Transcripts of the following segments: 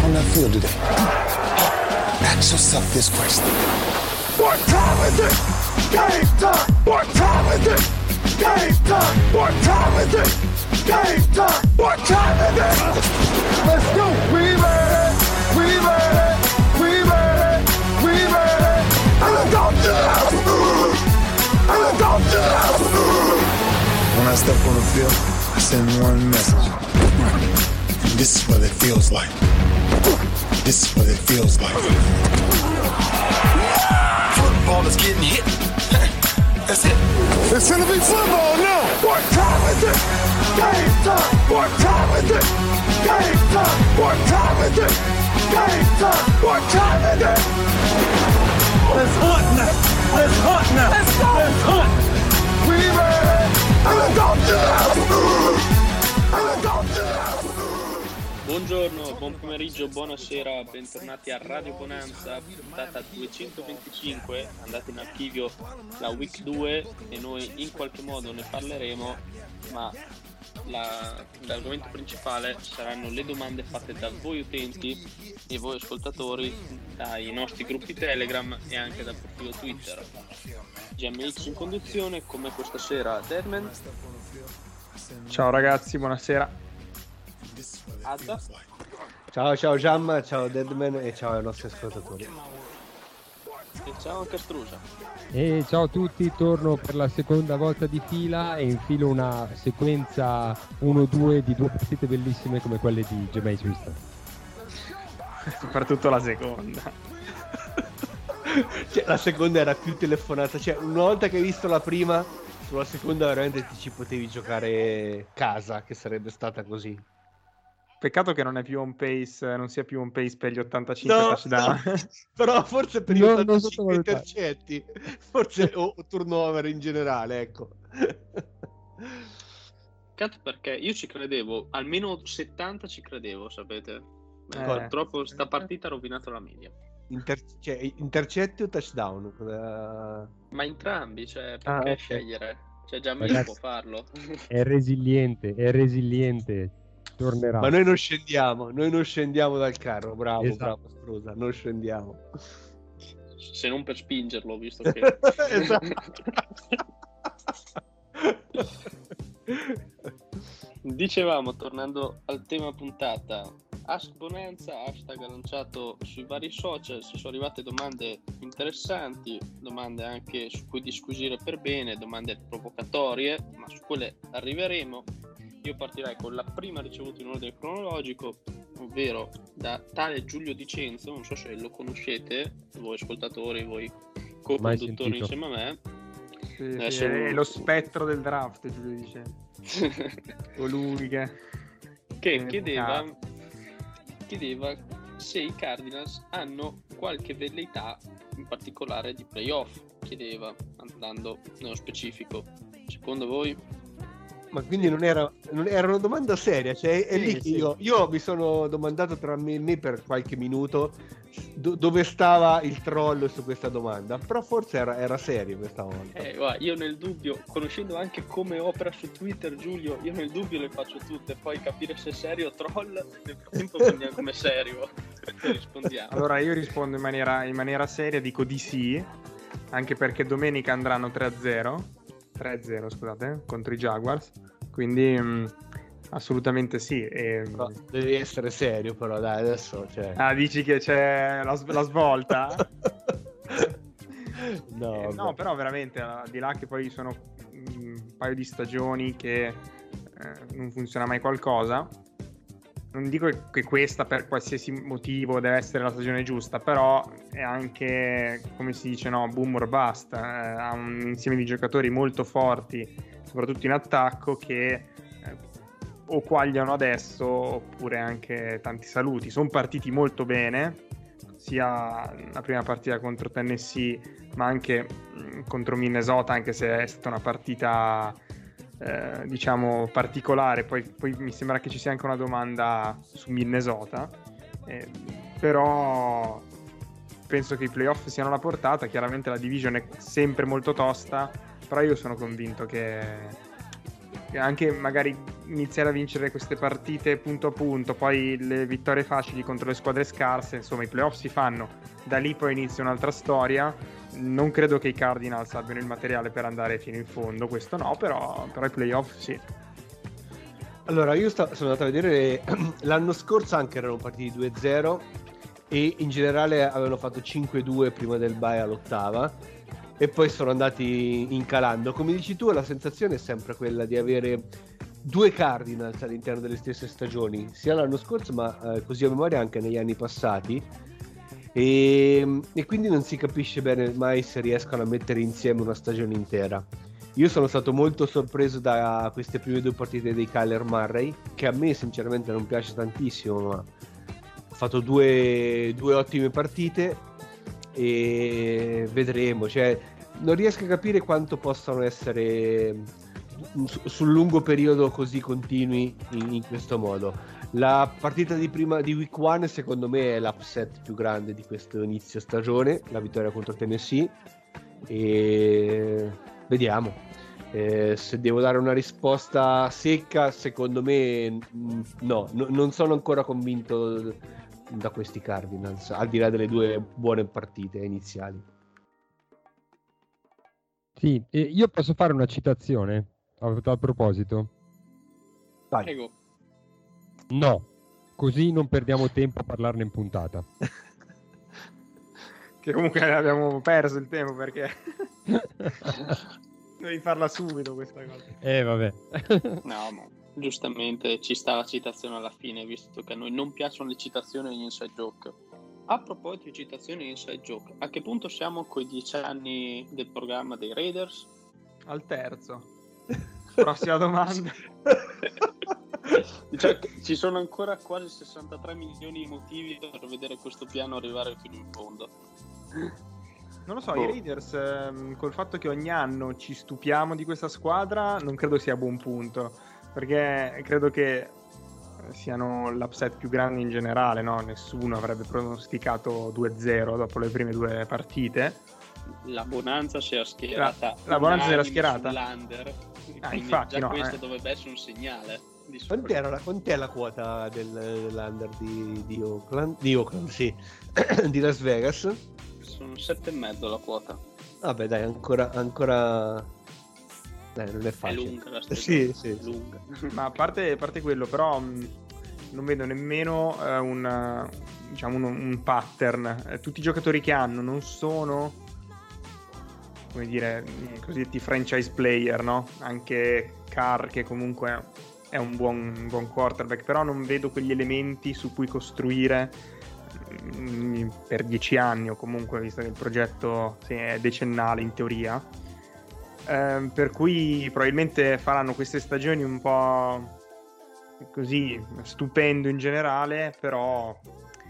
on that field today? Ask yourself this question. What time is it? Game time! What time is it? Game time! What time is it? Game time! What time is it? Let's go! We made it! We made it! We made it! We made it! And let's go to the house! And let's go to the house! When I step on the field, I send one message. This is what it feels like. This is what it feels like. Football is getting hit. That's it. It's gonna be football now. What time is it? Game time. What time is it? Game time. What time is it? Game time. What time is it? Let's hunt now. Let's hunt now. Let's go. Let's hunt. We made it. And let's go to the house. And let's go to the house. Buongiorno, buon pomeriggio, buonasera, bentornati a Radio Bonanza, puntata 225, andate in archivio la week 2 e noi in qualche modo ne parleremo, ma l'argomento principale saranno le domande fatte da voi utenti e voi ascoltatori, dai nostri gruppi Telegram e anche dal profilo Twitter. GMX in conduzione, come questa sera Deadman. Ciao ragazzi, buonasera. Adda. Ciao Giamma, ciao Deadman e ciao ai nostri ascoltatori. E ciao anche Strusa. E ciao a tutti, torno per la seconda volta di fila e infilo una sequenza 1-2 di due partite bellissime come quelle di Jameis Winston. Soprattutto la seconda. Cioè, la seconda era più telefonata, cioè una volta che hai visto la prima, sulla seconda veramente ti ci potevi giocare casa, che sarebbe stata così. Peccato che non è più on pace, non sia più on pace per gli 85 touchdown. No, però forse per gli 85 intercetti, forse o turnover in generale, ecco. Peccato perché io ci credevo, almeno 70 ci credevo, sapete. Purtroppo sta partita ha rovinato la media. Intercetti o touchdown? Ma entrambi, cioè, perché scegliere? Cioè già meglio può farlo. È resiliente. Tornerà. Ma noi non scendiamo dal carro, bravo, esatto. Bravo Strusa, non scendiamo. Se non per spingerlo, visto che... Esatto. Dicevamo, tornando al tema puntata, Ask Bonanza, hashtag lanciato sui vari social, ci sono arrivate domande interessanti, domande anche su cui disquisire per bene, domande provocatorie, ma su quelle arriveremo. Io partirei con la prima ricevuta in ordine cronologico, ovvero da tale Giulio Dicenzo, non so se lo conoscete, voi ascoltatori, voi co-conduttori insieme a me. Sì, è lo spettro del draft, Giulio Dicenzo. Colui che chiedeva se i Cardinals hanno qualche velleità in particolare di playoff, chiedeva, andando nello specifico. Secondo voi? Ma quindi non era una domanda seria, cioè è lì che io mi sono domandato tra me e me per qualche minuto dove stava il troll su questa domanda, però forse era serio questa volta. Guarda, io nel dubbio, conoscendo anche come opera su Twitter Giulio, io nel dubbio le faccio tutte, poi capire se è serio o troll, nel frattempo prendiamo come serio e rispondiamo. Allora io rispondo in maniera seria, dico di sì, anche perché domenica andranno 3-0, scusate, contro i Jaguars, quindi assolutamente sì. Però devi essere serio, però dai, adesso dici che c'è la svolta? No, però veramente, al di là che poi sono un paio di stagioni che non funziona mai qualcosa, non dico che questa per qualsiasi motivo deve essere la stagione giusta, però è anche, come si dice, boom or bust. Ha un insieme di giocatori molto forti, soprattutto in attacco, che o quagliano adesso oppure anche tanti saluti. Sono partiti molto bene, sia la prima partita contro Tennessee ma anche contro Minnesota, anche se è stata una partita diciamo particolare. Poi mi sembra che ci sia anche una domanda su Minnesota, però penso che i playoff siano alla portata. Chiaramente la division è sempre molto tosta, però io sono convinto che anche magari iniziare a vincere queste partite punto a punto, poi le vittorie facili contro le squadre scarse, insomma i playoff si fanno, da lì poi inizia un'altra storia. Non credo che i Cardinals abbiano il materiale per andare fino in fondo, questo no, però i playoff sì. Allora, io sono andato a vedere l'anno scorso, anche erano partiti 2-0 e in generale avevano fatto 5-2 prima del bye all'8ª e poi sono andati incalando. Come dici tu, la sensazione è sempre quella di avere due Cardinals all'interno delle stesse stagioni, sia l'anno scorso ma così a memoria anche negli anni passati, e quindi non si capisce bene mai se riescono a mettere insieme una stagione intera. Io sono stato molto sorpreso da queste prime 2 partite dei Kyler Murray, che a me sinceramente non piace tantissimo, ma ha fatto due ottime partite e vedremo. Cioè, non riesco a capire quanto possano essere sul lungo periodo così continui in questo modo. La partita di week 1 secondo me è l'upset più grande di questo inizio stagione, la vittoria contro Tennessee, e vediamo. Se devo dare una risposta secca, secondo me no, non sono ancora convinto da questi Cardinals, al di là delle 2 buone partite iniziali. Sì, io posso fare una citazione a proposito? Vai. Prego. No, così non perdiamo tempo a parlarne in puntata. Che comunque abbiamo perso il tempo perché devi farla subito questa cosa. Vabbè. No, ma giustamente ci sta la citazione alla fine, visto che a noi non piacciono le citazioni di Inside Joke. A proposito di citazioni di Inside Joke, a che punto siamo con i 10 anni del programma dei Raiders? Al terzo. Prossima domanda. Cioè, ci sono ancora quasi 63 milioni di motivi per vedere questo piano arrivare fino in fondo. Non lo so, i Raiders col fatto che ogni anno ci stupiamo di questa squadra non credo sia a buon punto, perché credo che siano l'upset più grande in generale, no? Nessuno avrebbe pronosticato 2-0 dopo le prime 2 partite. La Bonanza si era schierata. La Bonanza si era schierata. Sull'Under, infatti già no. Questo dovrebbe essere un segnale. Quant'è la quota dell'Under di Oakland? Di Oakland, sì. Di Las Vegas? Sono 7,5 la quota. Vabbè, dai, ancora... Dai, non è facile. È lunga la stagione. Sì. Lunga. Ma a parte quello, però non vedo nemmeno un pattern. Tutti i giocatori che hanno non sono, come dire, cosiddetti franchise player, no? Anche Carr, che comunque è un buon quarterback, però non vedo quegli elementi su cui costruire per 10 anni, o comunque, visto che il progetto è decennale in teoria, per cui probabilmente faranno queste stagioni un po' così, stupendo in generale, però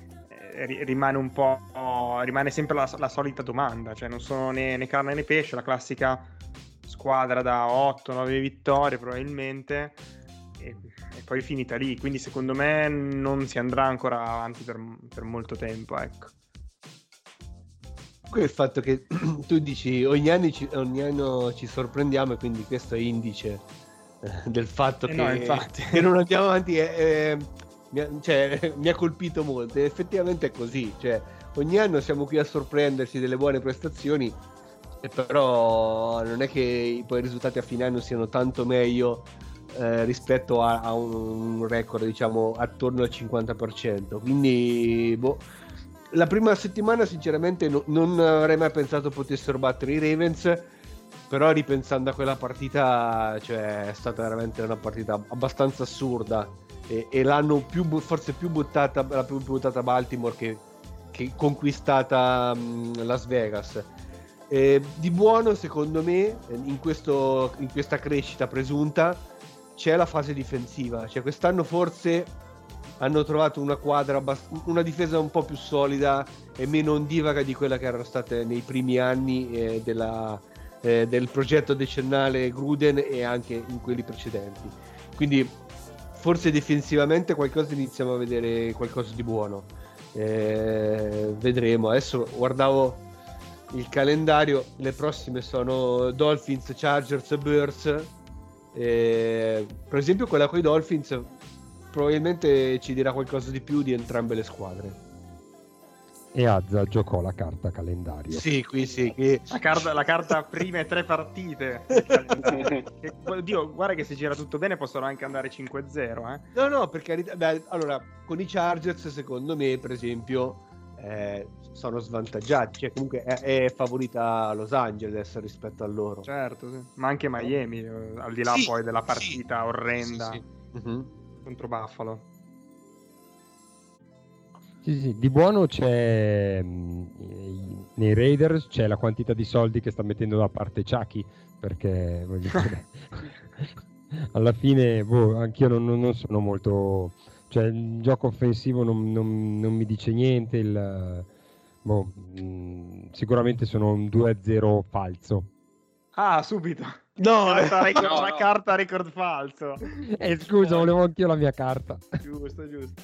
rimane sempre la solita domanda, cioè non sono né carne né pesce, la classica squadra da 8-9 vittorie probabilmente, e poi finita lì. Quindi secondo me non si andrà ancora avanti per molto tempo, ecco. Qui il fatto che tu dici ogni anno ci sorprendiamo, e quindi questo è indice del fatto che, no, infatti, che non andiamo avanti, mi ha colpito molto, e effettivamente è così, cioè ogni anno siamo qui a sorprenderci delle buone prestazioni, e però non è che poi i risultati a fine anno siano tanto meglio rispetto a un record, diciamo, attorno al 50%. Quindi la prima settimana sinceramente non avrei mai pensato potessero battere i Ravens, però ripensando a quella partita, cioè, è stata veramente una partita abbastanza assurda, e l'hanno forse più buttata Baltimore che conquistata Las Vegas. Di buono, secondo me, in questa crescita presunta c'è la fase difensiva, cioè quest'anno forse hanno trovato una difesa un po' più solida e meno ondivaga di quella che erano state nei primi anni del progetto decennale Gruden, e anche in quelli precedenti. Quindi forse difensivamente iniziamo a vedere qualcosa di buono. Vedremo. Adesso guardavo il calendario, le prossime sono Dolphins, Chargers e Bears. Per esempio quella con i Dolphins probabilmente ci dirà qualcosa di più di entrambe le squadre. E Azza giocò la carta calendario. Sì, qui sì. Che... La carta prime 3 partite. Oddio, guarda che se gira tutto bene possono anche andare 5-0. No, per carità. Beh, allora, con i Chargers, secondo me, per esempio, sono svantaggiati. Cioè, comunque è favorita Los Angeles rispetto a loro. Certo, sì. Ma anche Miami, al di là poi della partita orrenda contro Buffalo. Sì, di buono c'è nei Raiders c'è la quantità di soldi che sta mettendo da parte Chucky, perché voglio dire, alla fine anch'io non sono molto, cioè il gioco offensivo non mi dice niente, sicuramente sono un 2-0 falso. Ah, subito. No, la carta record falso. Scusa, volevo anch'io la mia carta. Giusto.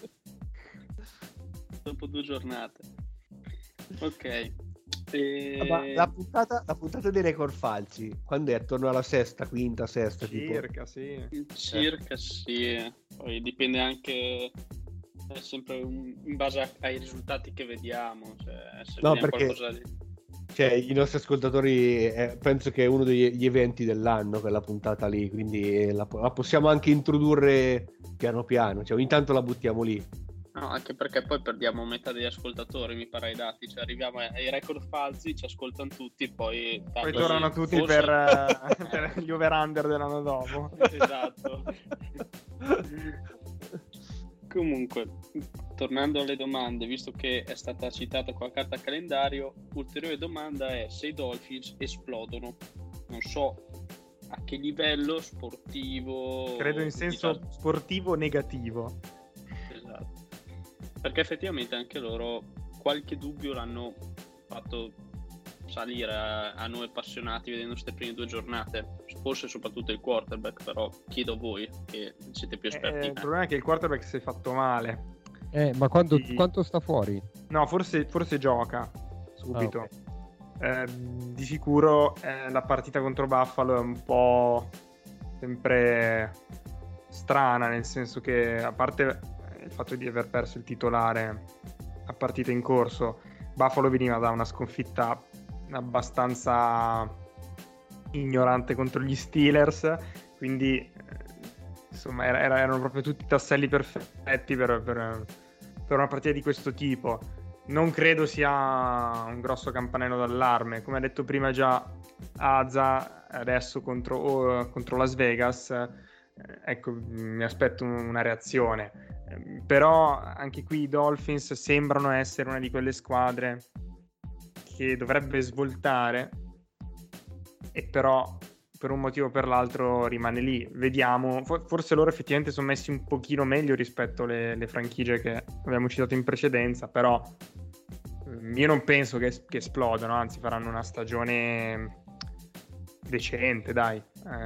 Dopo 2 giornate. Ok. La puntata dei record falsi, quando è attorno alla quinta, sesta circa, sì. Circa sì. Poi dipende anche sempre in base ai risultati che vediamo. Cioè, se no, vediamo perché qualcosa di... cioè, i nostri ascoltatori penso che è uno degli eventi dell'anno quella puntata lì, quindi la possiamo anche introdurre piano piano, cioè ogni tanto la buttiamo lì. No, anche perché poi perdiamo metà degli ascoltatori, mi pare ai dati, cioè arriviamo ai record falsi, ci ascoltano tutti, poi tornano tutti per gli over-under dell'anno dopo. Esatto. Comunque, tornando alle domande, visto che è stata citata qua la carta calendario, ulteriore domanda è se i Dolphins esplodono. Non so a che livello sportivo. Credo in senso sportivo negativo. Esatto. Perché effettivamente anche loro qualche dubbio l'hanno fatto salire a noi appassionati vedendo queste prime 2 giornate, forse soprattutto il quarterback, però chiedo a voi che siete più esperti. Il problema è che il quarterback si è fatto male. Ma quanto sta fuori? No, forse gioca subito. Okay. Di sicuro la partita contro Buffalo è un po' sempre strana, nel senso che, a parte il fatto di aver perso il titolare a partita in corso, Buffalo veniva da una sconfitta abbastanza ignorante contro gli Steelers, quindi insomma erano proprio tutti tasselli perfetti per una partita di questo tipo. Non credo sia un grosso campanello d'allarme, come ha detto prima già Azza, adesso contro Las Vegas, ecco, mi aspetto una reazione. Però anche qui i Dolphins sembrano essere una di quelle squadre che dovrebbe svoltare, e però per un motivo o per l'altro rimane lì. Vediamo, forse loro effettivamente sono messi un pochino meglio rispetto alle franchigie che abbiamo citato in precedenza, però io non penso che esplodano, anzi faranno una stagione decente, dai,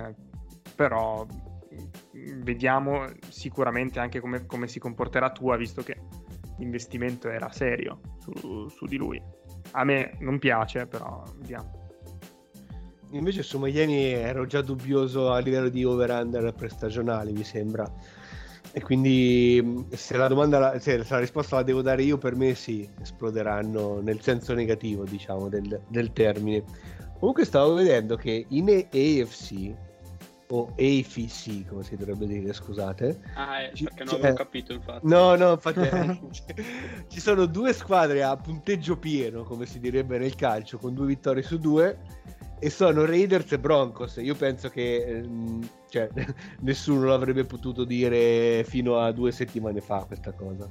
però vediamo sicuramente anche come si comporterà Tua, visto che l'investimento era serio su di lui. A me non piace, però vediamo. Invece su Miami ero già dubbioso a livello di over-under prestagionali, mi sembra, e quindi se la risposta la devo dare io, per me sì, esploderanno nel senso negativo, diciamo, del termine. Comunque stavo vedendo che in AFC o AFC, come si dovrebbe dire, scusate. Perché non avevo capito, infatti. No, infatti ci sono 2 squadre a punteggio pieno, come si direbbe nel calcio, con 2 vittorie su 2, e sono Raiders e Broncos. Io penso che nessuno l'avrebbe potuto dire fino a 2 settimane fa questa cosa.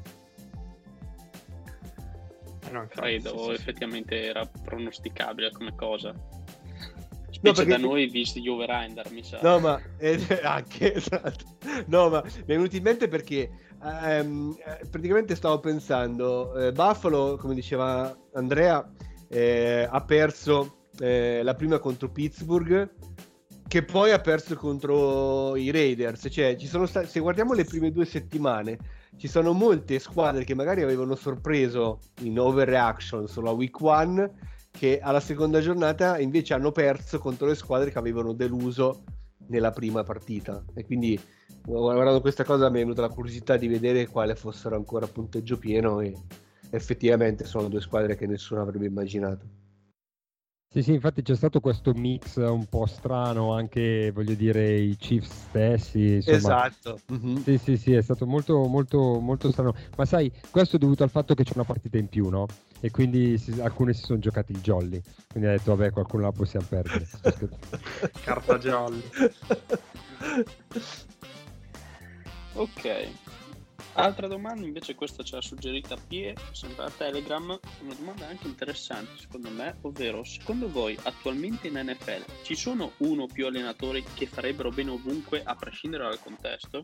Credo effettivamente era pronosticabile come cosa. No, perché da noi visti gli over-under, mi sa. No, ma anche esatto. No, ma mi è venuto in mente perché praticamente stavo pensando, Buffalo, come diceva Andrea, ha perso la prima contro Pittsburgh, che poi ha perso contro i Raiders. Cioè, ci sono se guardiamo le prime 2 settimane, ci sono molte squadre che magari avevano sorpreso in overreaction solo a week 1, che alla seconda giornata invece hanno perso contro le squadre che avevano deluso nella prima partita, e quindi guardando questa cosa mi è venuta la curiosità di vedere quale fossero ancora a punteggio pieno, e effettivamente sono due squadre che nessuno avrebbe immaginato. Sì, infatti c'è stato questo mix un po' strano, anche voglio dire i Chiefs stessi, insomma. Esatto. Mm-hmm. Sì, è stato molto strano, ma sai, questo è dovuto al fatto che c'è una partita in più, no? E quindi alcuni si sono giocati il jolly, quindi ha detto vabbè, qualcuno la possiamo perdere. Carta jolly. Ok, altra domanda invece, questa ce l'ha suggerita Pie, sempre a Telegram, una domanda anche interessante secondo me, ovvero secondo voi attualmente in NFL ci sono uno o più allenatori che farebbero bene ovunque a prescindere dal contesto?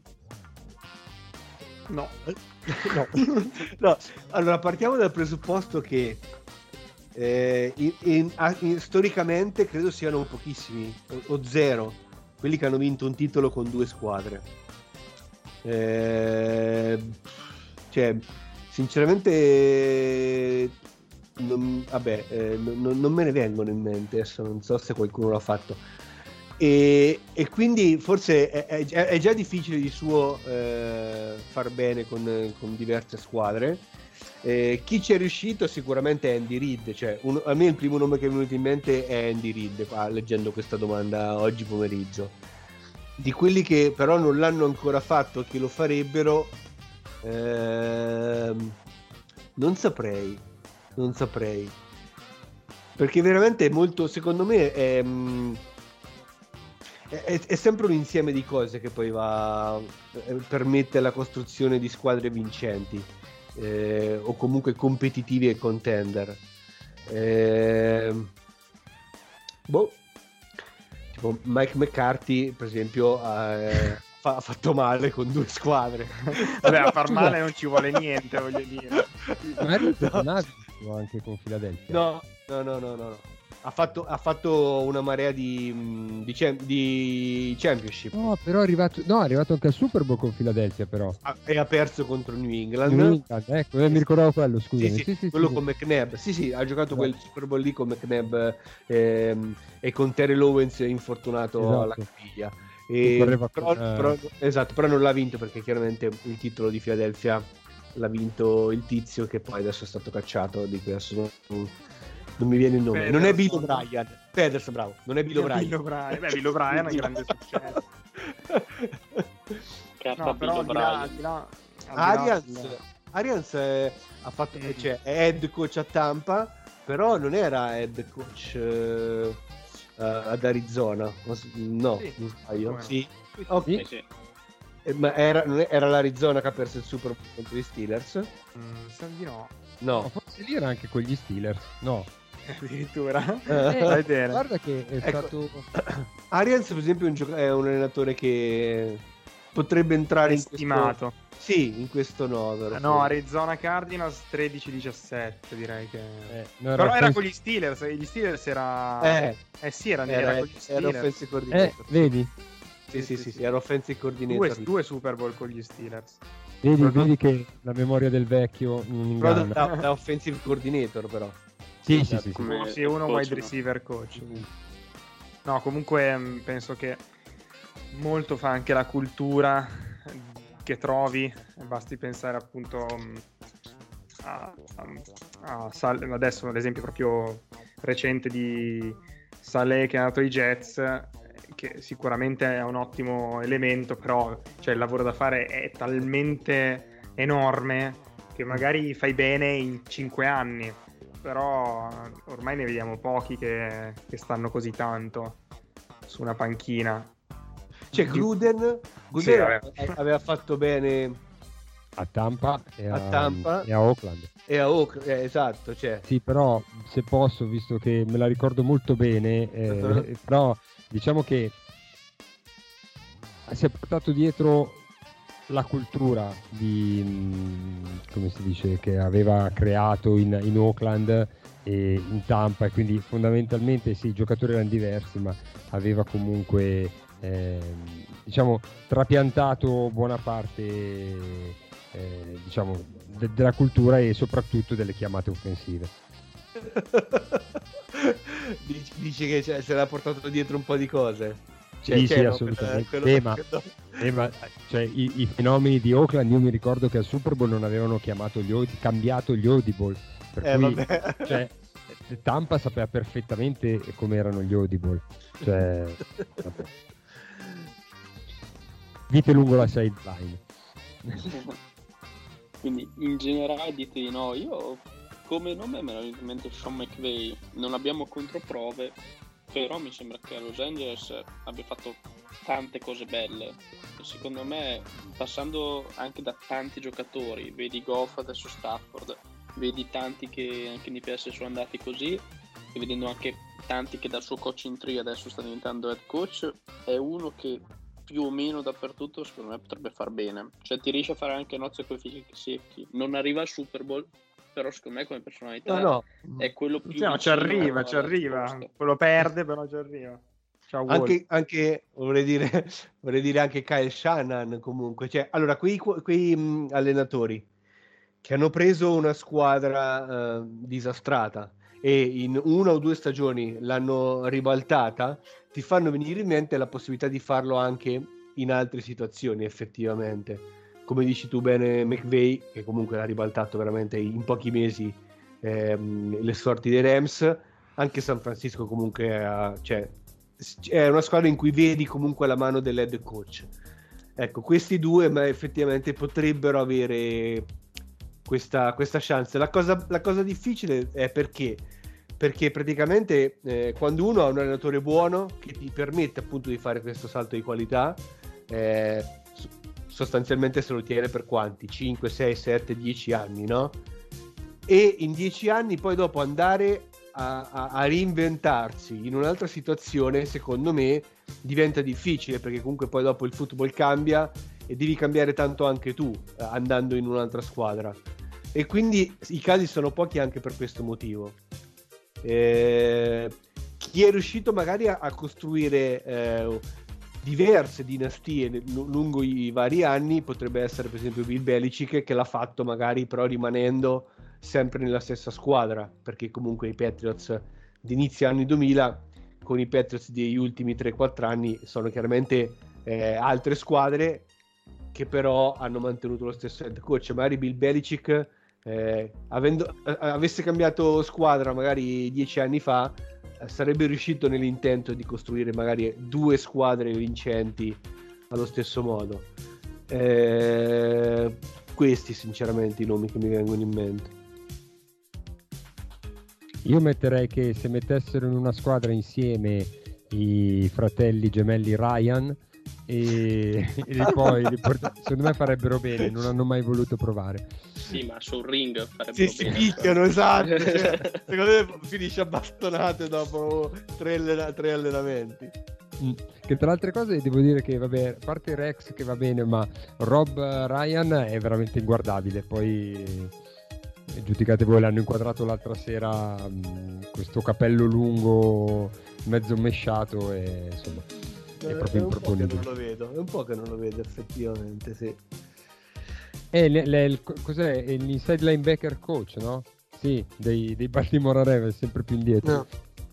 No. No. Allora partiamo dal presupposto che storicamente credo siano pochissimi o zero quelli che hanno vinto un titolo con due squadre. Cioè sinceramente non me ne vengono in mente, adesso non so se qualcuno l'ha fatto, e quindi forse è già difficile di suo far bene con diverse squadre. Chi ci è riuscito sicuramente è Andy Reid, cioè a me il primo nome che è venuto in mente è Andy Reid leggendo questa domanda oggi pomeriggio. Di quelli che però non l'hanno ancora fatto e che lo farebbero, non saprei, perché veramente è molto, secondo me è sempre un insieme di cose che poi permette la costruzione di squadre vincenti, o comunque competitivi e contender. Tipo Mike McCarthy per esempio ha fatto male con due squadre. Vabbè, a far male non ci vuole niente, voglio dire. Magari anche con Philadelphia. No. Ha fatto una marea di championship. No, però è arrivato anche al Super Bowl con Philadelphia, però. E ha perso contro New England. Ecco, mi ricordavo quello, scusami. Sì, quello con McNabb. Sì, ha giocato quel Super Bowl lì con McNabb e con Terrell Owens infortunato alla caviglia. Però non l'ha vinto, perché chiaramente il titolo di Philadelphia l'ha vinto il tizio che poi adesso è stato cacciato, di cui adesso non mi viene il nome. Pederson. Non è Bill O'Brien. Pederson, bravo. Non è Bill O'Brien. Bill O'Brien è un grande successo. No, però di là, Arians ha fatto, cioè, è head coach a Tampa, però non era head coach ad Arizona. No, sì, non sbaglio. Sì. Ok. Sì. Ma era l'Arizona che ha perso il Super Bowl contro gli Steelers? Di no. No. Forse lì era anche con gli Steelers. No. Addirittura. Guarda che è stato Arians per esempio è un allenatore che potrebbe entrare stimato. In questo novero. No, Arizona Cardinals 13-17 direi che però era con gli Steelers. Gli Steelers era era con gli Steelers. Era offensive coordinator. Vedi? Sì, era offensive coordinator. Due Super Bowl con gli Steelers. Vedi che la memoria del vecchio non inganna. Però da offensive coordinator, però. Sì. Sì, uno wide receiver coach. No, comunque penso che molto fa anche la cultura che trovi. Basti pensare appunto a adesso l'esempio proprio recente di Saleh che è andato ai Jets, che sicuramente è un ottimo elemento, però cioè, il lavoro da fare è talmente enorme che magari fai bene in 5 anni, però ormai ne vediamo pochi che stanno così tanto su una panchina. Cioè Gruden aveva fatto bene a Tampa e a Oakland. Esatto, cioè. Sì, però se posso, visto che me la ricordo molto bene, però diciamo che si è portato dietro la cultura come si dice, che aveva creato in Oakland e in Tampa, e quindi fondamentalmente sì, i giocatori erano diversi, ma aveva comunque diciamo trapiantato buona parte della cultura e soprattutto delle chiamate offensive. Dici che se l'ha portato dietro un po' di cose. Sì, assolutamente. Ma cioè, i fenomeni di Oakland, io mi ricordo che al Super Bowl non avevano cambiato gli audible, per cui cioè, Tampa sapeva perfettamente come erano gli audible, cioè, vite lungo la sideline. Quindi in generale dite di no. Io come nome me l'ho in mente Sean McVay, non abbiamo controprove, però mi sembra che a Los Angeles abbia fatto tante cose belle e secondo me, passando anche da tanti giocatori, vedi Goff, adesso Stafford, vedi tanti che anche in IPS sono andati così, e vedendo anche tanti che dal suo coaching tree adesso sta diventando head coach, è uno che più o meno dappertutto secondo me potrebbe far bene, cioè ti riesce a fare anche nozze coi fichi secchi, non arriva al Super Bowl, però secondo me come personalità è quello più no, ci arriva, poi lo perde però ci arriva. Ciao, anche vorrei dire anche Kyle Shanahan comunque, cioè, allora quei allenatori che hanno preso una squadra disastrata e in 1 o 2 stagioni l'hanno ribaltata, ti fanno venire in mente la possibilità di farlo anche in altre situazioni, effettivamente. Come dici tu bene, McVay, che comunque l'ha ribaltato veramente in pochi mesi le sorti dei Rams, anche San Francisco comunque cioè, è una squadra in cui vedi comunque la mano dell'head coach. Ecco, questi due ma effettivamente potrebbero avere questa chance. La cosa difficile è perché praticamente quando uno ha un allenatore buono che ti permette appunto di fare questo salto di qualità, sostanzialmente se lo tiene per quanti? 5, 6, 7, 10 anni, no? E in 10 anni poi dopo andare a reinventarsi in un'altra situazione, secondo me diventa difficile, perché comunque poi dopo il football cambia e devi cambiare tanto anche tu andando in un'altra squadra, e quindi i casi sono pochi anche per questo motivo. Chi è riuscito magari a costruire diverse dinastie lungo i vari anni potrebbe essere per esempio Bill Belichick, che l'ha fatto magari però rimanendo sempre nella stessa squadra, perché comunque i Patriots di inizio anni 2000 con i Patriots degli ultimi 3-4 anni sono chiaramente altre squadre che però hanno mantenuto lo stesso head coach. Magari Bill Belichick avesse cambiato squadra magari 10 anni fa, sarebbe riuscito nell'intento di costruire magari 2 squadre vincenti allo stesso modo. Questi sinceramente i nomi che mi vengono in mente. Io metterei che se mettessero in una squadra insieme i fratelli gemelli Ryan e poi secondo me farebbero bene, non hanno mai voluto provare. Sì, ma sul ring farebbero bene. Si picchiano, esatto. Cioè, secondo me finisce a bastonate dopo 3 allenamenti. Che tra le altre cose devo dire che vabbè, a parte Rex che va bene, ma Rob Ryan è veramente inguardabile. Poi giudicate voi, l'hanno inquadrato l'altra sera, questo capello lungo mezzo mesciato e insomma è proprio improponibile. È un po' che non lo vedo effettivamente, sì. Cos'è? È l'inside linebacker coach, no? Sì, dei Baltimore Ravens, sempre più indietro. No.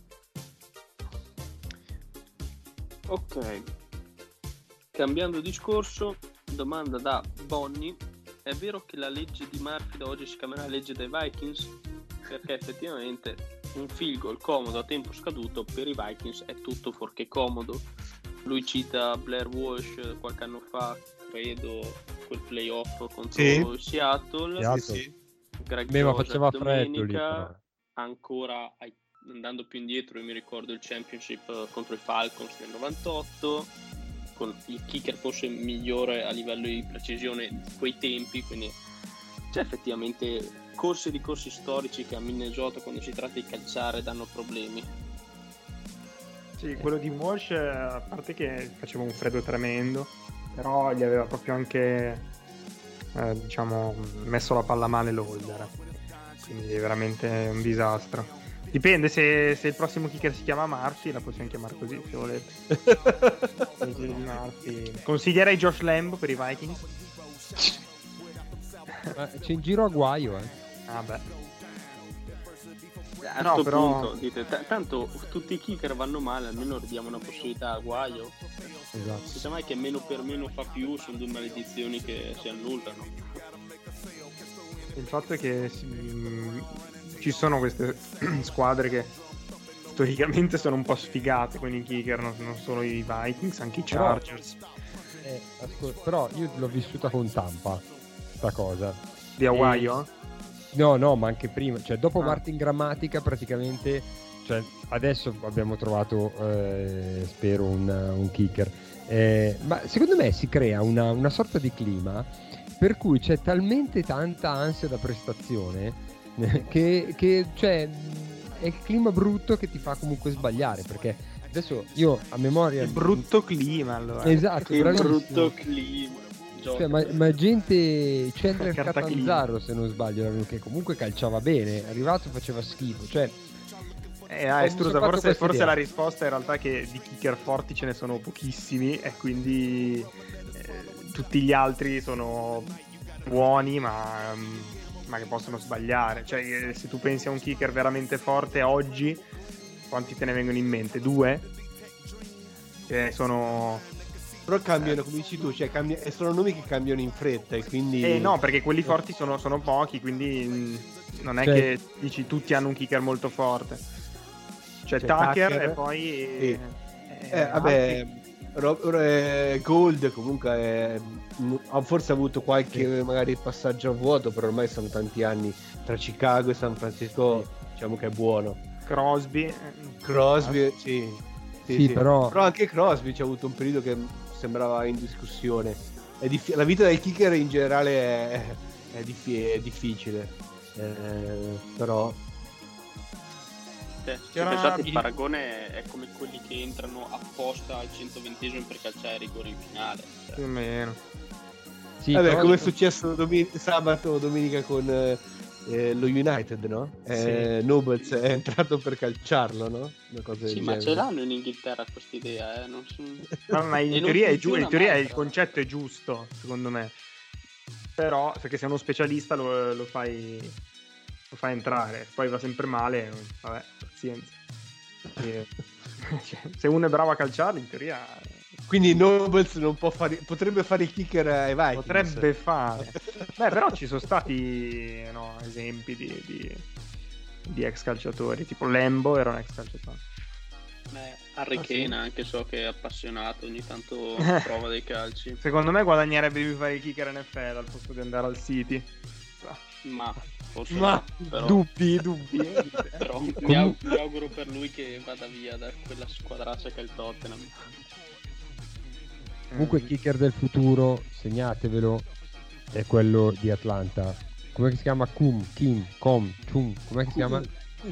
Ok, cambiando discorso, domanda da Bonnie: è vero che la legge di Murphy da oggi si chiamerà legge dei Vikings? Perché effettivamente un field goal comodo a tempo scaduto per i Vikings è tutto fuorché comodo. Lui cita Blair Walsh qualche anno fa, credo, quel playoff contro Seattle. Sì. Greg ma Joseph faceva freddo lì, domenica, ancora andando più indietro, io mi ricordo il championship contro i Falcons nel 98, con il kicker forse migliore a livello di precisione di quei tempi, quindi c'è effettivamente corsi storici che a Minnesota quando si tratta di calciare danno problemi. Sì, quello di Walsh, a parte che faceva un freddo tremendo, però gli aveva proprio anche diciamo messo la palla male l'holder, quindi è veramente un disastro. Dipende, se il prossimo kicker si chiama Murphy la possiamo chiamare così se volete. Consiglierei Josh Lamb per i Vikings. C'è in giro Aguayo beh. A questo punto dite, tanto tutti i kicker vanno male, almeno diamo una possibilità a Aguayo. Esatto. Si sa mai che meno per meno fa più, sono due maledizioni che si annullano. Il fatto è che ci sono queste squadre che storicamente sono un po' sfigate con i kicker, non solo i Vikings, anche i Chargers. Però io l'ho vissuta con Tampa, sta cosa. Di Ohio? No, ma anche prima, cioè dopo Ah. Martin Grammatica praticamente, cioè adesso abbiamo trovato, spero, un kicker. Ma secondo me si crea una sorta di clima per cui c'è talmente tanta ansia da prestazione che cioè è il clima brutto che ti fa comunque sbagliare, perché adesso io a memoria Il brutto clima, allora. esatto, Il bravissimo. brutto clima. Cioè, ma gente, Chandler Carta Catanzaro se non sbaglio, che comunque calciava bene, arrivato faceva schifo, cioè Strusa, fatto questa forse idea. la risposta è in realtà che di kicker forti ce ne sono pochissimi e quindi tutti gli altri sono buoni ma che possono sbagliare. Cioè, se tu pensi a un kicker veramente forte oggi, quanti te ne vengono in mente? 2? Che sono... Però cambiano, come dici tu, cioè e sono nomi che cambiano in fretta e quindi... no, perché quelli forti sono pochi, quindi non è Cioè- che dici tutti hanno un kicker molto forte. C'è Tucker e poi... vabbè, Gold comunque ha forse avuto qualche magari passaggio a vuoto, però ormai sono tanti anni tra Chicago e San Francisco, diciamo che è buono. Crosby. Crosby, sì. però anche Crosby c'ha avuto un periodo che sembrava in discussione. La vita del kicker in generale è difficile, però Se C'era- pensate, il paragone è come quelli che entrano apposta al 120esimo per calciare il rigore in finale. Cioè, Più o meno. sì, vabbè, però- come è successo sabato o domenica con lo United, no? Sì. Nobles è entrato per calciarlo, no? Una cosa del sì, ma genere. ce l'hanno in Inghilterra quest'idea, non Ma E in non teoria, funziona in teoria mai, il però. concetto è giusto, secondo me. Però, perché sei uno specialista lo fai entrare. Poi va sempre male, vabbè, pazienza. Cioè, se uno è bravo a calciare, in teoria Quindi Nobles non può potrebbe fare il kicker ai Vikings. potrebbe fare. Beh, però ci sono stati esempi di ex calciatori, tipo Lembo era un ex calciatore. Harry Ah, Kane sì? anche so che è appassionato, ogni tanto prova dei calci. Secondo me guadagnerebbe più fare il kicker NFL al posto di andare al City. Ma forse Ma no, però, Dubbi. però mi auguro per lui che vada via da quella squadraccia che è il Tottenham. comunque il kicker del futuro, segnatevelo, è quello di Atlanta. Come si chiama? Chum, Chum, com'è che si chiama?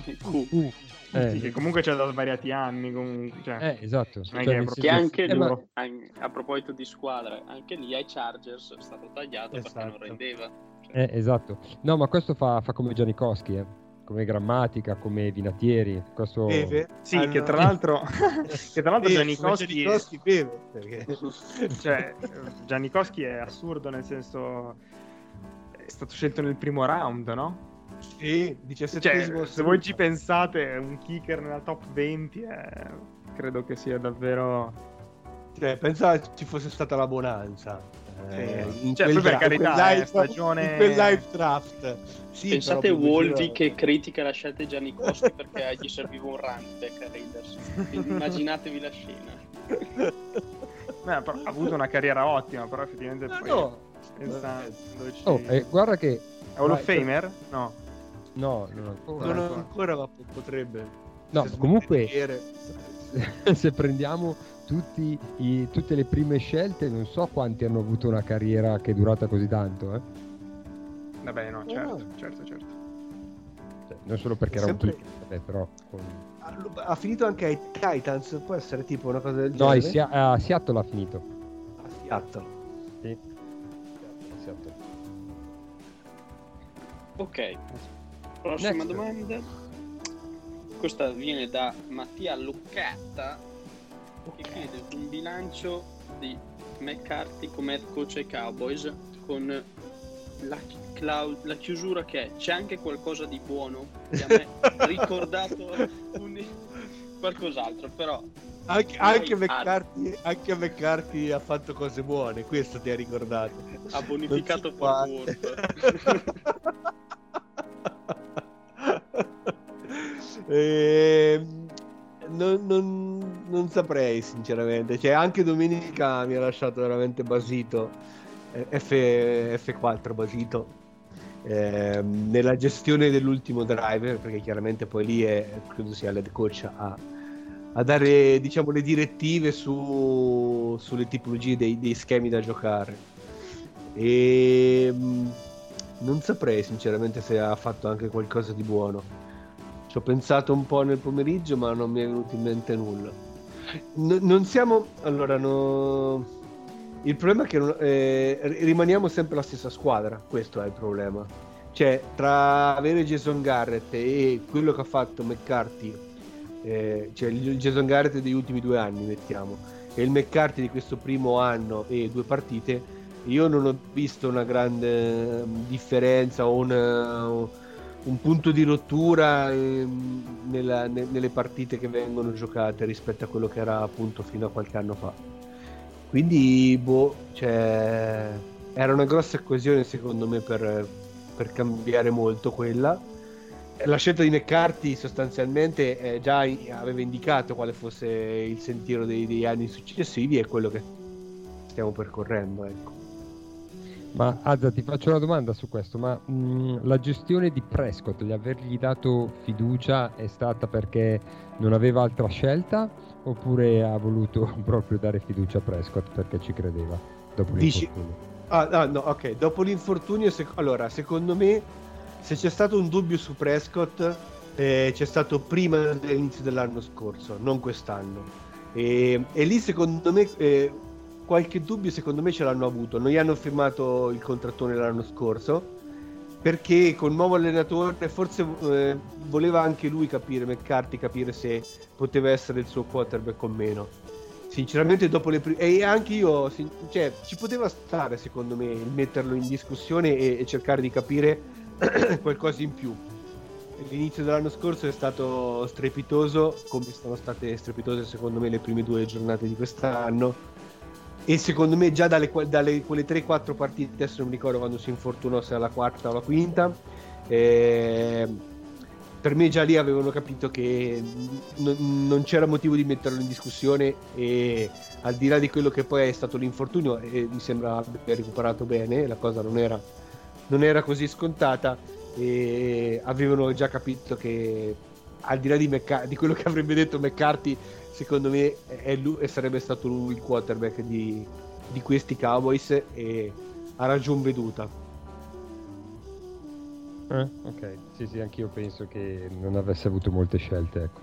Sì, che comunque c'è da svariati anni comunque, cioè, Esatto. non è Cioè, che è nel proprio- Che anche senso- lui, a proposito di squadra, anche lì ai Chargers è stato tagliato perché non Esatto. rendeva. esatto. No, ma questo fa come Giannikowski, come Grammatica, come Vinatieri. Questo... Beve? Sì, che tra l'altro Giannikowski beve perché... cioè, Giannikowski è assurdo, nel senso è stato scelto nel primo round, no? Sì, 17esimo. Cioè, se voi ci pensate, un kicker nella top 20 credo che sia davvero... Cioè, pensa ci fosse stata la bonanza. In Cioè, quel poi per carità, in stagione... in quel live draft. Sì, Pensate però proprio Wolvi così, che critica la scelta di Giannikowski perché gli serviva un running back a Raiders. Quindi immaginatevi la scena. Ha avuto una carriera ottima, però effettivamente poi... no. pensandoci- guarda che... È Hall of Famer? No. No, non ancora. Non ancora, ma potrebbe. No, Se comunque- smette Se prendiamo tutte le prime scelte, non so quanti hanno avuto una carriera che è durata così tanto, Vabbè, no, certo. Cioè, non solo perché era Sempre- un kicker, vabbè, però ha finito anche ai Titans, può essere tipo una cosa del no, genere? a Seattle ha finito. A Seattle. Sì. Seattle. Ok, prossima Next. domanda. Questa viene da Mattia Luccatta che chiede un bilancio di McCarthy come head coach ai Cowboys con la chiusura che è: c'è anche qualcosa di buono che a me ha ricordato qualcos'altro, però Anche McCarthy ha fatto cose buone, questo ti ha ricordato. Ha bonificato non saprei sinceramente, cioè anche domenica mi ha lasciato veramente basito, F4 basito, nella gestione dell'ultimo driver, perché chiaramente poi lì credo sia l'head coach a dare, diciamo, le direttive sulle tipologie dei schemi da giocare, e non saprei sinceramente se ha fatto anche qualcosa di buono. Ci ho pensato un po' nel pomeriggio, ma non mi è venuto in mente nulla. Non siamo... Allora, il problema è che rimaniamo sempre la stessa squadra. Questo è il problema. Cioè, tra avere Jason Garrett e quello che ha fatto McCarthy, cioè il Jason Garrett degli ultimi 2 anni, mettiamo, e il McCarthy di questo primo anno e 2 partite, io non ho visto una grande differenza o un punto di rottura nelle partite che vengono giocate rispetto a quello che era appunto fino a qualche anno fa. Quindi cioè, era una grossa occasione secondo me per cambiare molto quella. La scelta di McCarthy sostanzialmente già aveva indicato quale fosse il sentiero degli anni successivi, e quello che stiamo percorrendo, ecco. Ma Azza, ti faccio una domanda su questo, ma la gestione di Prescott, di avergli dato fiducia, è stata perché non aveva altra scelta, oppure ha voluto proprio dare fiducia a Prescott perché ci credeva dopo l'infortunio? No, ok, dopo l'infortunio, allora, secondo me, se c'è stato un dubbio su Prescott, c'è stato prima dell'inizio dell'anno scorso, non quest'anno, e lì secondo me qualche dubbio secondo me ce l'hanno avuto. Non gli hanno firmato il contrattone l'anno scorso perché con il nuovo allenatore forse voleva anche lui capire se poteva essere il suo quarterback o meno. Sinceramente dopo e anche io, cioè, ci poteva stare secondo me il metterlo in discussione e cercare di capire qualcosa in più. L'inizio dell'anno scorso è stato strepitoso, come sono state strepitose secondo me le prime 2 giornate di quest'anno. E secondo me già dalle quelle 3-4 partite, adesso non mi ricordo quando si infortunò, se alla 4ª o la 5ª, per me già lì avevano capito che non c'era motivo di metterlo in discussione, e al di là di quello che poi è stato l'infortunio, e mi sembra abbia recuperato bene, la cosa non era così scontata, e avevano già capito che al di là di quello che avrebbe detto McCarthy, secondo me sarebbe stato lui il quarterback di questi Cowboys, e ha ragion veduta. Ok, sì, anch'io penso che non avesse avuto molte scelte, ecco.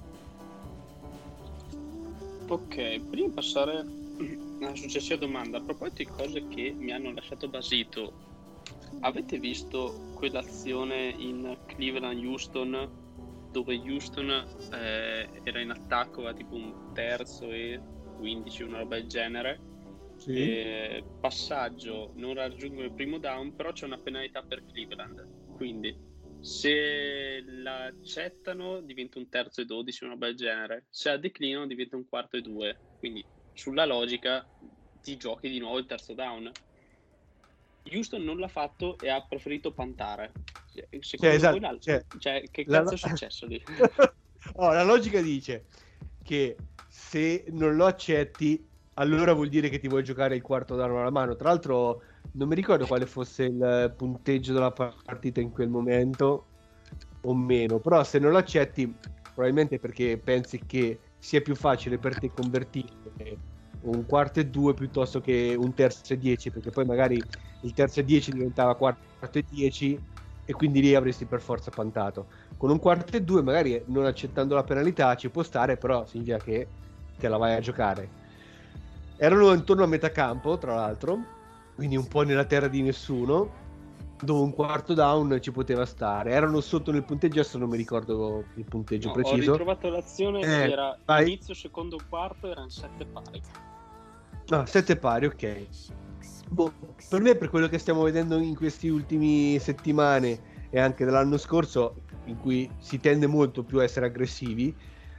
Ok, prima di passare alla successiva domanda, a proposito di cose che mi hanno lasciato basito, avete visto quell'azione in Cleveland-Houston dove Houston era in attacco a tipo un 3° e 15, una roba del genere? Sì. Passaggio, non raggiungono il primo down, però c'è una penalità per Cleveland, quindi se la accettano diventa un 3° e 12, una roba del genere, se la declinano diventa un 4° e 2, quindi sulla logica ti giochi di nuovo il 3° down. Houston non l'ha fatto e ha preferito pantare. Esatto. Che cazzo è successo lì? La logica dice che se non lo accetti, allora vuol dire che ti vuoi giocare il 4° down alla mano. Tra l'altro non mi ricordo quale fosse il punteggio della partita in quel momento o meno, però se non lo accetti probabilmente perché pensi che sia più facile per te convertire un 4° e 2 piuttosto che un 3° e 10, perché poi magari il 3° e 10 diventava 4° e 10 e quindi lì avresti per forza pantato. Con un 4° e 2 magari non accettando la penalità ci può stare, però significa che te la vai a giocare. Erano intorno a metà campo, tra l'altro, quindi un po' nella terra di nessuno, dove un 4° down ci poteva stare. Erano sotto nel punteggio, adesso non mi ricordo il punteggio preciso. Ho ritrovato l'azione, era inizio secondo quarto, erano 7 pari. 7 pari, ok. Per me, per quello che stiamo vedendo in questi ultimi settimane e anche dell'anno scorso, in cui si tende molto più a essere aggressivi,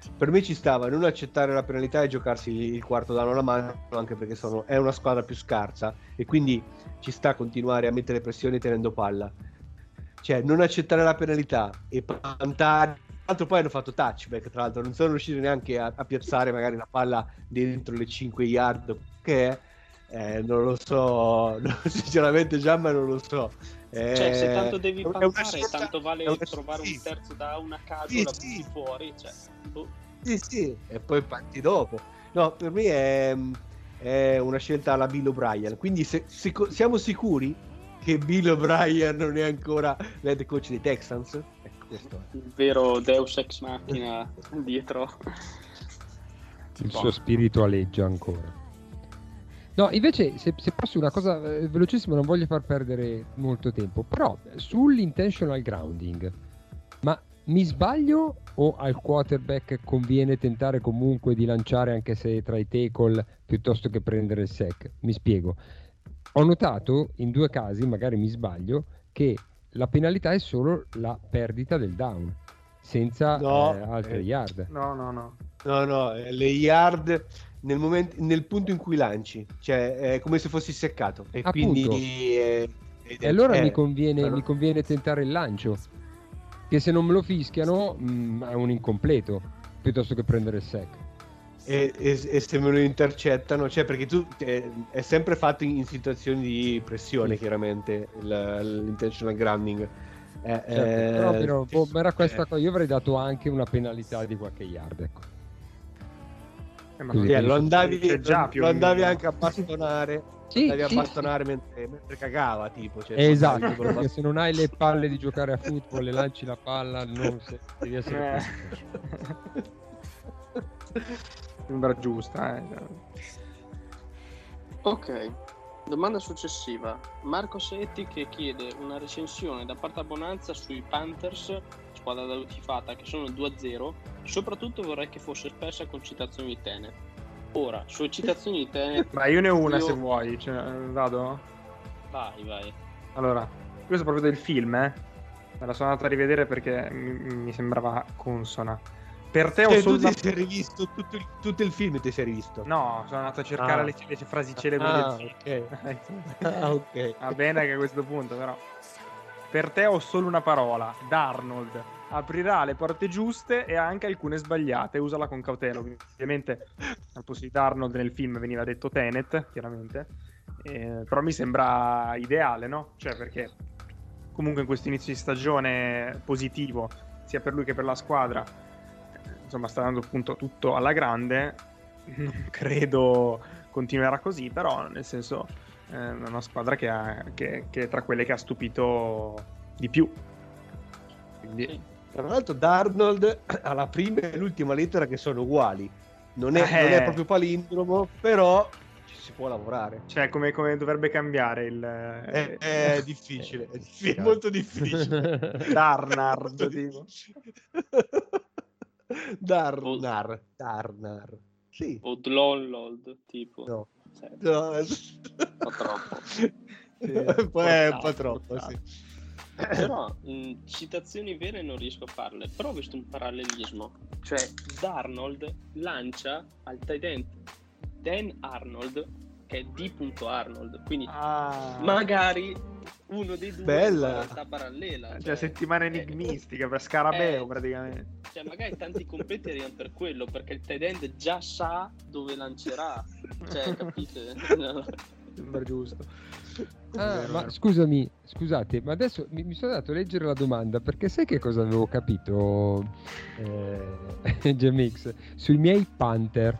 per me ci stava non accettare la penalità e giocarsi il quarto down alla mano, anche perché è una squadra più scarsa e quindi ci sta a continuare a mettere pressione tenendo palla. Cioè non accettare la penalità e pantare. Tra l'altro poi hanno fatto touchback, tra l'altro non sono riusciti neanche a piazzare magari la palla dentro le 5 yard, che non lo so, sinceramente Giamma non lo so. Cioè, se tanto devi pantare, tanto vale trovare sì. un terzo down a caso, Sì, la sì. butti fuori, cioè. Sì, e poi parti dopo. No, per me è una scelta alla Bill O'Brien, quindi siamo sicuri che Bill O'Brien non è ancora l'head coach dei Texans? Ecco, questo è. Il vero Deus Ex Machina dietro. Il suo spirito aleggia ancora. No, invece, se posso una cosa velocissima, non voglio far perdere molto tempo, però sull'intentional grounding, ma mi sbaglio o al quarterback conviene tentare comunque di lanciare anche se tra i tackle piuttosto che prendere il sack? Mi spiego. Ho notato in 2 casi, magari mi sbaglio, che la penalità è solo la perdita del down, senza altre yard. No, le yard nel punto in cui lanci, cioè è come se fossi seccato e Appunto. quindi E allora mi conviene tentare il lancio, che se non me lo fischiano è un incompleto, piuttosto che prendere il sack. E se me lo intercettano, cioè perché tu è sempre fatto in situazioni di pressione, Sì. chiaramente l'intentional grounding. Però era questa cosa. Io avrei dato anche una penalità di qualche yard, ecco. Ma Così. Lo andavi più anche a bastonare. Sì, Andavi a sì, bastonare mentre cagava, tipo. Cioè, esatto, perché se non hai le palle di giocare a football e lanci la palla, devi essere sembra giusta. Ok, domanda successiva. Marco Setti che chiede una recensione da parte a Bonanza sui Panthers, squadra da tifata, che sono 2-0. Soprattutto vorrei che fosse spessa con citazioni di Tenet. Ora, sulle citazioni di Tenet... Ma io ne ho una se vuoi, vado? Vai. Allora, questo è proprio del film, me la sono andato a rivedere perché mi sembrava consona. Per te ho solo... tu ti sei rivisto tutto il film, ti sei rivisto? No, sono andato a cercare le frasi celebri del film. Ok. Va bene che a questo punto, però. Per te ho solo una parola, Darnold. Aprirà le porte giuste e anche alcune sbagliate, usala con cautela. Ovviamente al posto di Darnold nel film veniva detto Tenet, chiaramente, però mi sembra ideale, no? Cioè perché comunque in questo inizio di stagione positivo sia per lui che per la squadra, insomma sta dando appunto tutto alla grande. Non credo continuerà così, però nel senso è una squadra che è tra quelle che ha stupito di più. Quindi tra l'altro Darnold ha la prima e l'ultima lettera che sono uguali, non è proprio palindromo, però ci si può lavorare, cioè come dovrebbe cambiare è difficile, è molto difficile. Darnard tipo. Darnar sì, o Dlonlold tipo no. Un po' troppo. Poi è un po' troppo, sì. Però citazioni vere non riesco a farle, però ho visto un parallelismo, cioè Darnold lancia al tight end Dan Arnold che è D. Arnold, quindi magari uno dei due è in realtà parallela, cioè settimana enigmistica per Scarabeo praticamente, cioè magari tanti completi arrivano per quello, perché il tight end già sa dove lancerà, cioè capite? sembra giusto. Ma scusate, ma adesso mi sono dato a leggere la domanda, perché sai che cosa avevo capito, GMX, sui miei Panther.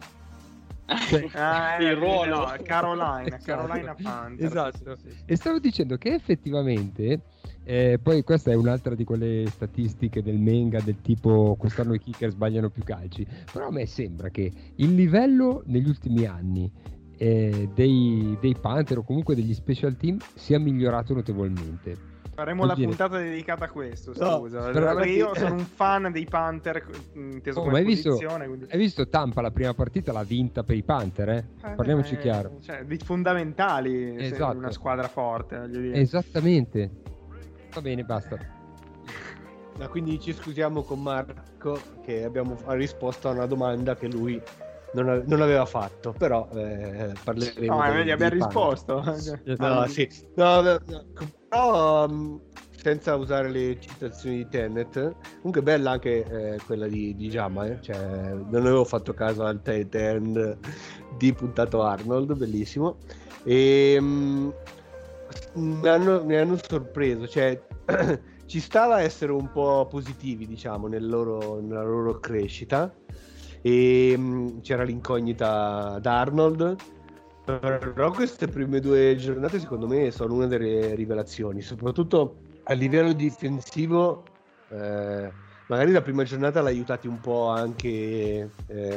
Cioè, il ruolo Carolina Panther. Esatto. Sì. E stavo dicendo che effettivamente poi questa è un'altra di quelle statistiche del Menga del tipo quest'anno i kicker sbagliano più calci, però a me sembra che il livello negli ultimi anni dei Panther o comunque degli special team sia migliorato notevolmente. Faremo la puntata dedicata a questo, scusa. Però io sono un fan dei Panther, inteso come posizione. Quindi... Hai visto Tampa la prima partita l'ha vinta per i Panther, parliamoci chiaro. Cioè, di fondamentali esatto. In una squadra forte, voglio dire. Esattamente. Va bene, basta. Quindi ci scusiamo con Marco che abbiamo risposto a una domanda che lui non aveva fatto, però parleremo. No, gli abbiamo di risposto. No, sì. No, però senza usare le citazioni di Tenet, comunque bella anche quella di Giamma, cioè, non avevo fatto caso al tight end di puntato Arnold, bellissimo. E mi hanno sorpreso, cioè ci stava a essere un po' positivi, diciamo, nella loro crescita, e c'era l'incognita d'Arnold, però queste prime 2 giornate secondo me sono una delle rivelazioni, soprattutto a livello difensivo. Magari la prima giornata l'ha aiutati un po' anche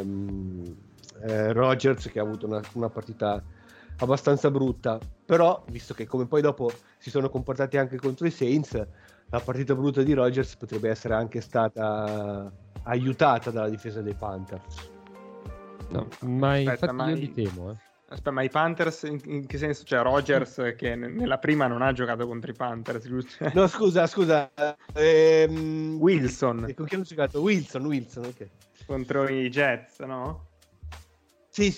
Rodgers, che ha avuto una partita abbastanza brutta, però visto che come poi dopo si sono comportati anche contro i Saints, la partita brutta di Rodgers potrebbe essere anche stata aiutata dalla difesa dei Panthers. No, ma infatti io li temo. Aspetta, ma i Panthers in che senso? Cioè Rodgers che nella prima non ha giocato contro i Panthers, giusto? No, scusa. Wilson. Con chi hanno giocato? Wilson, ok. Contro i Jets, no? Sì.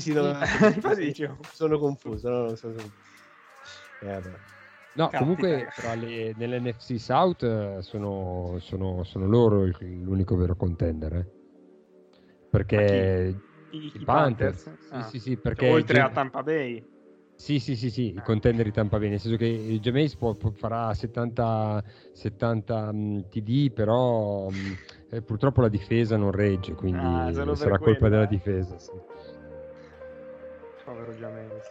Sono confuso. No, comunque nell'NFC South sono loro l'unico vero contender, perché i Panthers? Sì, perché oltre a Tampa Bay. Sì, i contender di Tampa Bay, nel senso che Jameis farà 70 TD, però purtroppo la difesa non regge, quindi sarà colpa della difesa. Sì. Povero Jameis.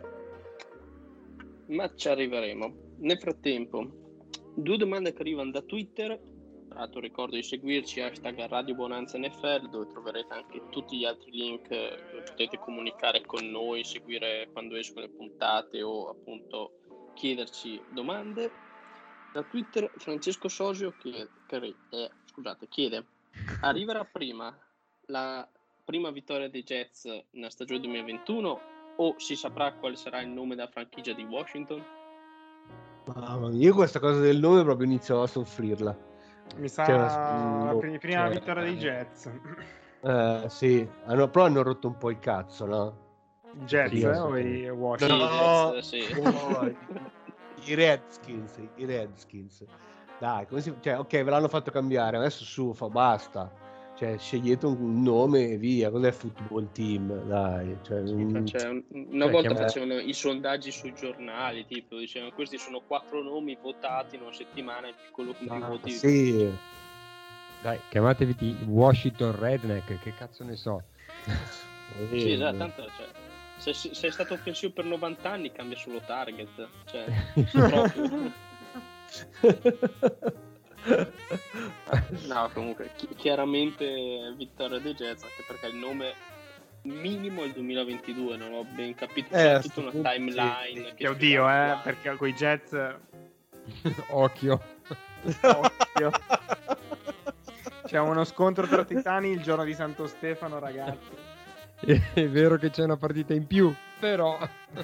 Ma ci arriveremo. Nel frattempo, 2 domande che arrivano da Twitter. Tra l'altro ricordo di seguirci #RadioBonanzaNFL, dove troverete anche tutti gli altri link dove potete comunicare con noi, seguire quando escono le puntate o appunto chiederci domande. Da Twitter Francesco Sosio chiede: arriverà prima la prima vittoria dei Jets nella stagione 2021 o si saprà quale sarà il nome della franchigia di Washington? Io questa cosa del nome proprio inizio a soffrirla. Mi sa la prima vittoria dei Jets. Sì, però hanno rotto un po' il cazzo, no? I Jets o i Washington? No, sì. I Redskins. Dai, ok, ve l'hanno fatto cambiare, adesso basta. Cioè, scegliete un nome e via. Cos'è football team? Dai, una volta facevano i sondaggi sui giornali, tipo dicevano questi sono 4 nomi votati in una settimana, quello con più voti. Sì. Dai, chiamatevi di Washington Redneck, che cazzo ne so. Sì, esatto, tanto se sei stato offensivo per 90 anni cambia solo target, cioè proprio. No, comunque chiaramente vittoria dei Jets, anche perché il nome minimo è il 2022, non ho ben capito, c'è tutta una timeline che oddio, perché con i Jets occhio. C'è uno scontro tra titani il giorno di Santo Stefano, ragazzi. È vero che c'è una partita in più, però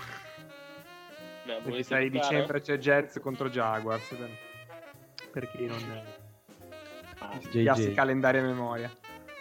il 6 dicembre c'è Jets contro Jaguars, per chi non i calendari a memoria.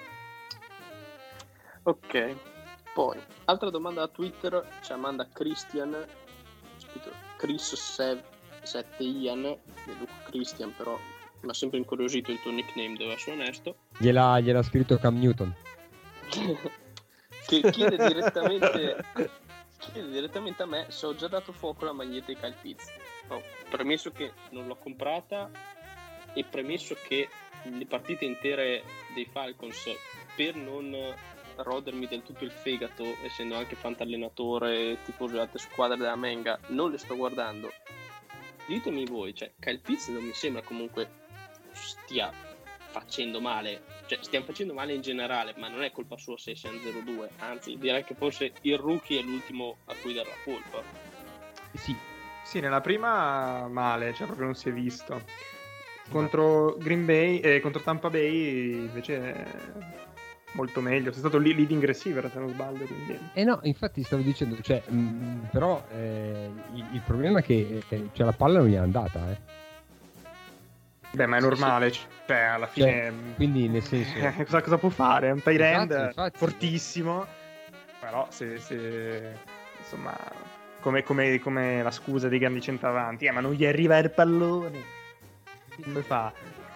Ok, poi altra domanda da Twitter ci manda Christian, scritto Chris7Ian, vedo Christian, però mi ha sempre incuriosito il tuo nickname, devo essere onesto. Gliel'ha scritto Cam Newton. Che chiede direttamente a me se ho già dato fuoco alla maglietta di Kyle Pitts. Premesso che non l'ho comprata e premesso che le partite intere dei Falcons, per non rodermi del tutto il fegato, essendo anche fantallenatore tipo le altre squadre della Menga, non le sto guardando. Ditemi voi, cioè Kyle Pitts non mi sembra comunque stia facendo male, cioè stiamo facendo male in generale, ma non è colpa sua se siamo 0-2, anzi direi che forse il rookie è l'ultimo a cui dare la colpa. Sì, nella prima male, cioè proprio non si è visto. Contro Green Bay contro Tampa Bay invece molto meglio, sei stato leading receiver se non sbaglio, quindi. No, infatti stavo dicendo, cioè però il problema è che cioè, la palla non gli è andata, Beh, ma è normale, cioè alla fine quindi nel senso cosa può fare? È un tight end infatti. fortissimo, però se insomma come la scusa dei grandi centravanti, ma non gli arriva il pallone, come fa?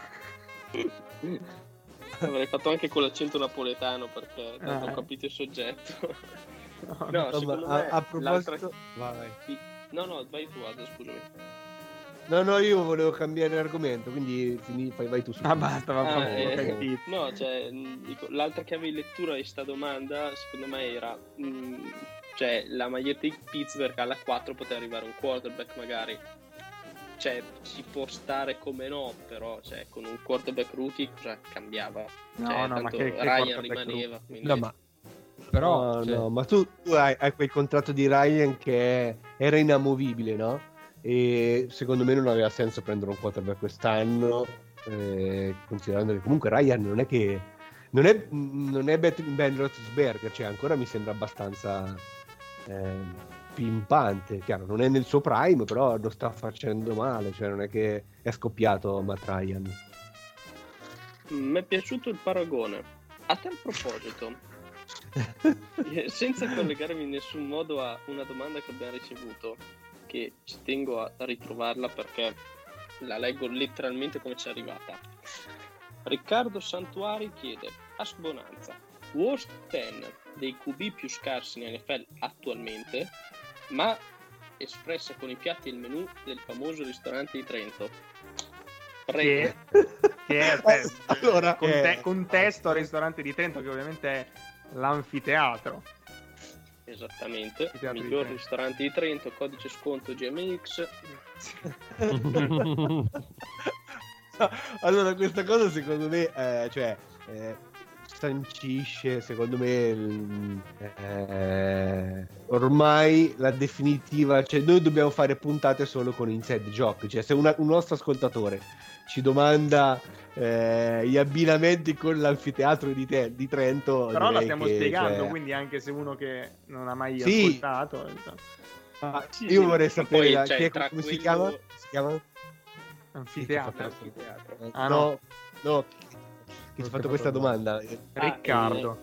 Avrei fatto anche con l'accento napoletano perché non ho capito il soggetto. No, secondo me a proposito vai. No, vai tu, Aldo, scusami. No, io volevo cambiare argomento, quindi vai tu su. Basta, no, cioè, dico, l'altra chiave di lettura di sta domanda, secondo me era cioè la maglietta di Pittsburgh alla 4 poteva arrivare un quarterback magari. Cioè, ci può stare come no, però cioè, con un quarterback rookie cosa cambiava? Cioè, ma che Ryan rimaneva. Quindi... No, ma però no, ma tu hai quel contratto di Ryan che era inamovibile, no? E secondo me non aveva senso prendere un quarterback quest'anno, considerando che comunque Ryan non è Ben Roethlisberger, cioè ancora mi sembra abbastanza pimpante. Chiaro, non è nel suo prime, però lo sta facendo male, cioè non è che è scoppiato Matt Ryan. Mi è piaciuto il paragone. A tal proposito, senza collegarmi in nessun modo a una domanda che abbiamo ricevuto, che ci tengo a ritrovarla perché la leggo letteralmente come ci è arrivata. Riccardo Santuari chiede: Ask Bonanza, worst 10 dei QB più scarsi in NFL attualmente, ma espressa con i piatti e il menù del famoso ristorante di Trento. Prego. Che è allora, contesto al ristorante di Trento, che ovviamente è l'anfiteatro. Esattamente, miglior ristorante di Trento, codice sconto GMX. Allora, questa cosa secondo me sancisce, secondo me, ormai la definitiva, cioè noi dobbiamo fare puntate solo con inside joke, cioè se un nostro ascoltatore ci domanda gli abbinamenti con l'anfiteatro di Trento, però la stiamo spiegando, cioè... quindi anche se uno che non ha mai ascoltato, io vorrei sapere poi, come quello... si chiama? Anfiteatro. No, che ci ha fatto questa domanda. Riccardo.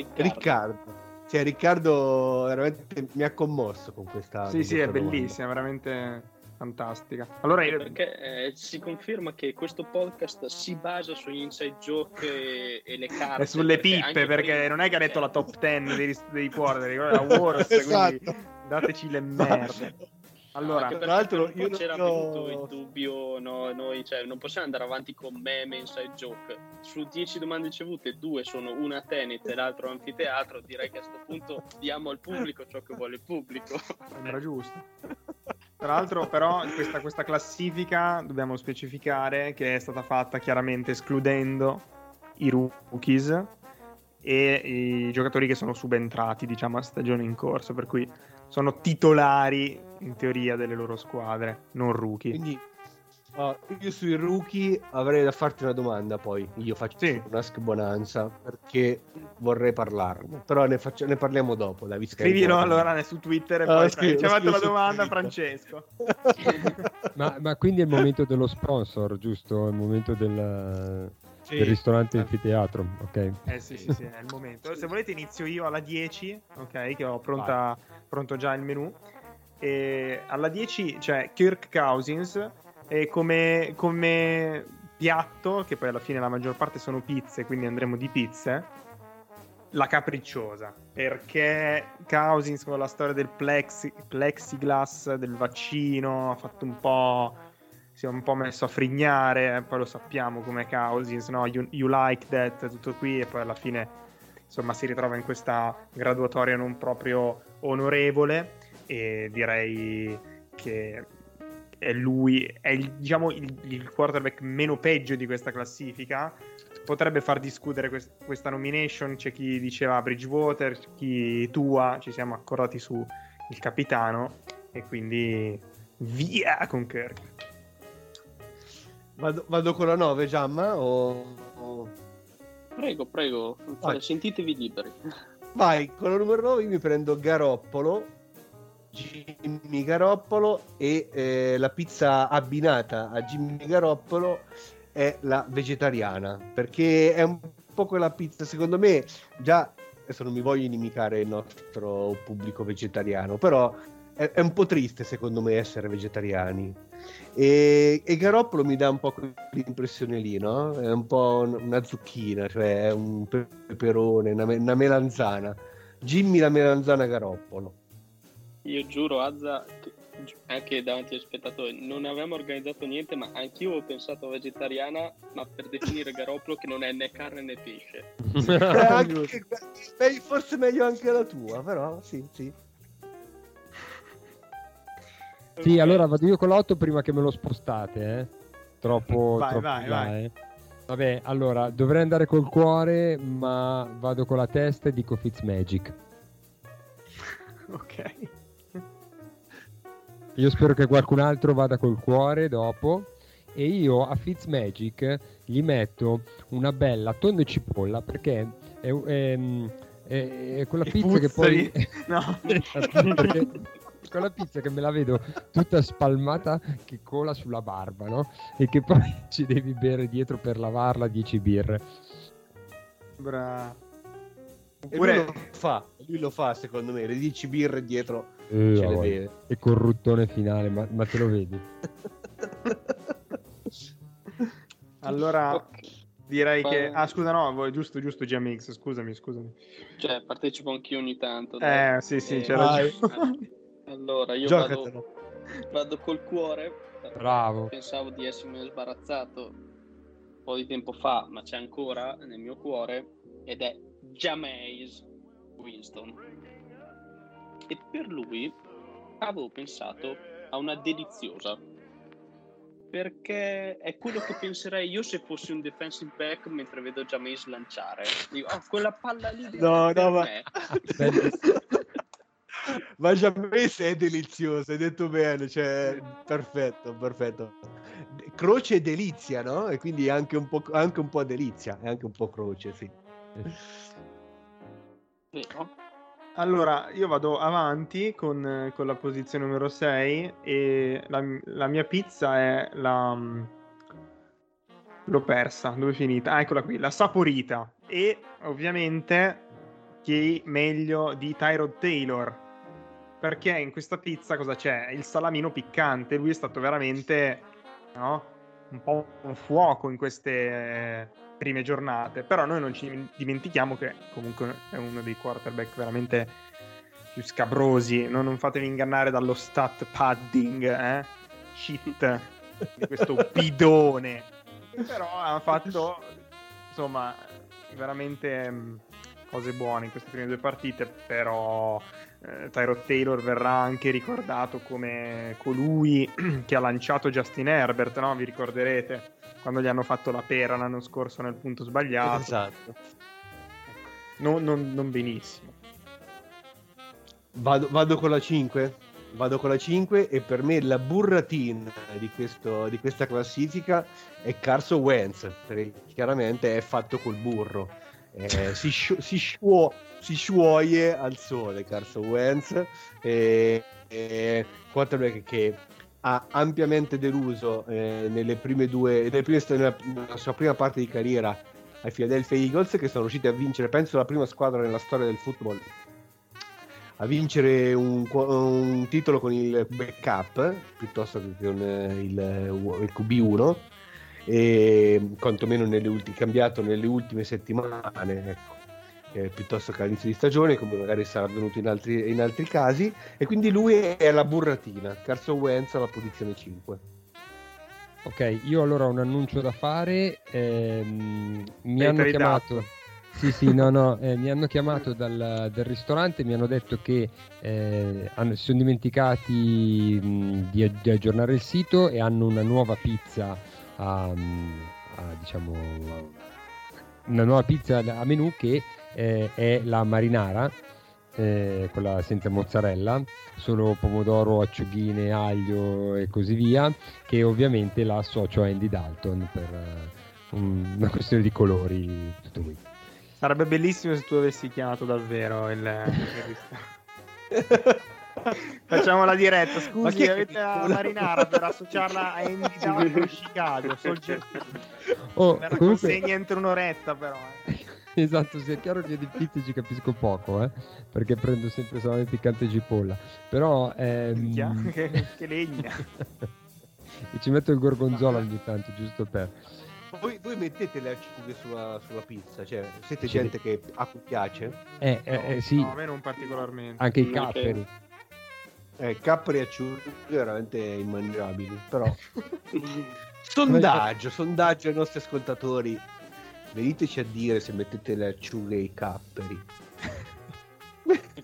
Cioè, Riccardo veramente mi ha commosso con questa. Sì, è bellissima, veramente fantastica. Allora perché si conferma che questo podcast si basa sugli inside joke e le carte e sulle pippe, perché non è che ha detto la top 10 dei quarter, la worst, esatto. Quindi dateci le merde. Allora, tra l'altro io c'era venuto il dubbio, no, noi cioè, non possiamo andare avanti con meme inside joke. Su 10 domande ricevute, 2 sono una Tenet e l'altro anfiteatro. Direi che a questo punto diamo al pubblico ciò che vuole il pubblico. Sembra giusto. Tra l'altro, però, questa classifica dobbiamo specificare che è stata fatta chiaramente escludendo i rookies e i giocatori che sono subentrati, diciamo, a stagione in corso, per cui sono titolari in teoria delle loro squadre, non rookie. Quindi io sui rookie avrei da farti una domanda, poi io faccio una Ask Bonanza perché vorrei parlarne, però ne parliamo dopo. Scrivilo allora su Twitter e poi ci ha fatto la domanda Francesco. ma quindi è il momento dello sponsor, giusto? È il momento del ristorante anfiteatro, ok? Sì, è il momento. Se volete inizio io alla 10, ok, che ho pronto già il menù. E alla 10 c'è Kirk Cousins e come piatto, che poi alla fine la maggior parte sono pizze, quindi andremo di pizze, la capricciosa, perché Cousins con la storia del plexiglass, del vaccino, ha fatto si è un po' messo a frignare, poi lo sappiamo come Cousins, no? You like that, tutto qui, e poi alla fine insomma si ritrova in questa graduatoria non proprio onorevole, e direi che è lui, è il quarterback meno peggio di questa classifica. Potrebbe far discutere questa nomination, c'è chi diceva Bridgewater, chi Tua, ci siamo accordati su il capitano, e quindi via con Kirk. Vado con la 9, Giamma? Prego, sentitevi liberi. Vai, con la numero 9 mi prendo Jimmy Garoppolo, e la pizza abbinata a Jimmy Garoppolo è la vegetariana, perché è un po' quella pizza, secondo me, già adesso non mi voglio inimicare il nostro pubblico vegetariano, però è un po' triste secondo me essere vegetariani, e Garoppolo mi dà un po' quell'impressione lì, no? È un po' una zucchina, cioè è un peperone, una melanzana. Jimmy la melanzana Garoppolo. Io giuro, Azza, anche davanti agli spettatori, non avevamo organizzato niente, ma anch'io ho pensato vegetariana, ma per definire Garoppolo che non è né carne né pesce. Forse meglio anche la tua, però sì. Sì, allora vado io con l'8 prima che me lo spostate, troppo vai. Vabbè, allora dovrei andare col cuore, ma vado con la testa e dico Fitzmagic. Ok. Io spero che qualcun altro vada col cuore dopo, e io a Fitzmagic gli metto una bella tonno e cipolla, perché è quella pizza che poi no. Perché quella pizza che me la vedo tutta spalmata che cola sulla barba, no? E che poi ci devi bere dietro per lavarla 10 birre. Bravo. Oppure lui lo fa secondo me, le 10 birre dietro ce le beve. E col ruttone finale, ma te lo vedi? Allora direi che scusa, no, giusto GMX, scusami. Cioè, partecipo anch'io ogni tanto. Sì, c'è ragione. Allora, io vado col cuore. Bravo. Pensavo di essermi sbarazzato un po' di tempo fa, ma c'è ancora nel mio cuore, ed è Jameis Winston. E per lui avevo pensato a una deliziosa, perché è quello che penserei io se fossi un defensive back mentre vedo Jameis lanciare. Dico, quella palla lì per me. Ma Jameis è delizioso, hai detto bene, cioè perfetto. Croce e delizia, no? E quindi anche un po' delizia, e anche un po' croce, sì. Allora, io vado avanti con la posizione numero 6, e la mia pizza è l'ho persa, dove è finita? Eccola qui, la Saporita. E ovviamente chi meglio di Tyrod Taylor, perché in questa pizza cosa c'è? Il salamino piccante. Lui è stato veramente, no, un po' un fuoco in queste prime giornate, però noi non ci dimentichiamo che comunque è uno dei quarterback veramente più scabrosi. Non fatevi ingannare dallo stat padding shit di questo bidone, però ha fatto insomma veramente cose buone in queste prime 2 partite. Però Tyrod Taylor verrà anche ricordato come colui che ha lanciato Justin Herbert, no? Vi ricorderete quando gli hanno fatto la pera l'anno scorso nel punto sbagliato. Esatto. Non benissimo. Vado con la 5. Vado con la 5, e per me la burratina di questa classifica è Carson Wentz, perché chiaramente è fatto col burro. Si scioglie al sole Carson Wentz, quarterback che ha ampiamente deluso nella sua prima parte di carriera ai Philadelphia Eagles, che sono riusciti a vincere, penso, la prima squadra nella storia del football a vincere un titolo con il backup piuttosto che con il QB1, e quantomeno cambiato nelle ultime settimane, ecco, piuttosto che all'inizio di stagione, come magari sarà avvenuto in altri casi. E quindi lui è la burratina, Carson Wentz alla posizione 5. Ok, io allora ho un annuncio da fare. Mi hanno chiamato. Sì, no, mi hanno chiamato del ristorante, mi hanno detto che si sono dimenticati di aggiornare il sito, e hanno una nuova pizza diciamo una nuova pizza a menù, che è la marinara, quella senza mozzarella, solo pomodoro, acciughine, aglio e così via, che ovviamente la associo a Andy Dalton per una questione di colori, tutto qui. Sarebbe bellissimo se tu avessi chiamato davvero il ristorante. Facciamo la diretta. Scusi, avete la marinara per associarla a Andy Dalton Chicago, Soldier Team. Comunque... consegna entro un'oretta però. Esatto, sia chiaro che di pizza ci capisco poco, perché prendo sempre salame piccante e cipolla, però... che legna. E ci metto il gorgonzola ogni tanto, giusto per... Voi mettete le acciughe sulla pizza? Cioè, siete gente che a cui piace? Sì. No, a me non particolarmente. Anche i capperi. Capperi e acciughe veramente immangiabili, però... sondaggio ai nostri ascoltatori. Veniteci a dire se mettete le acciughe e i capperi. E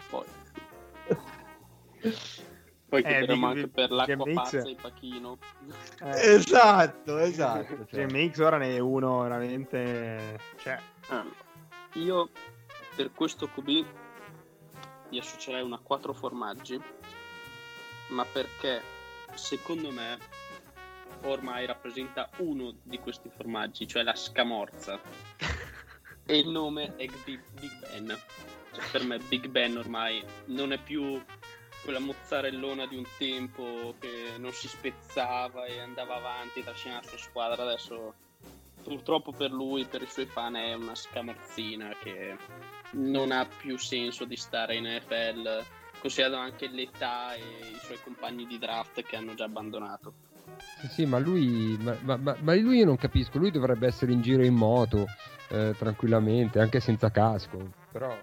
poi chiederemo anche per l'acqua pazza e Pachino. Esatto. GMX ora ne è uno veramente... Io per questo QB gli associerei una 4 formaggi, ma perché secondo me ormai rappresenta uno di questi formaggi, cioè la scamorza, e il nome è Big Ben. Cioè, per me Big Ben ormai non è più quella mozzarellona di un tempo che non si spezzava e andava avanti e trascinava la sua squadra. Adesso purtroppo per lui, per i suoi fan, è una scamorzina che non ha più senso di stare in NFL, considerando anche l'età e i suoi compagni di draft che hanno già abbandonato. Sì, ma lui io non capisco, lui dovrebbe essere in giro in moto tranquillamente, anche senza casco, però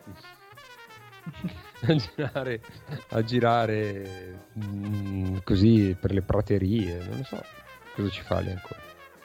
a girare così per le praterie, non lo so cosa ci fa lì ancora.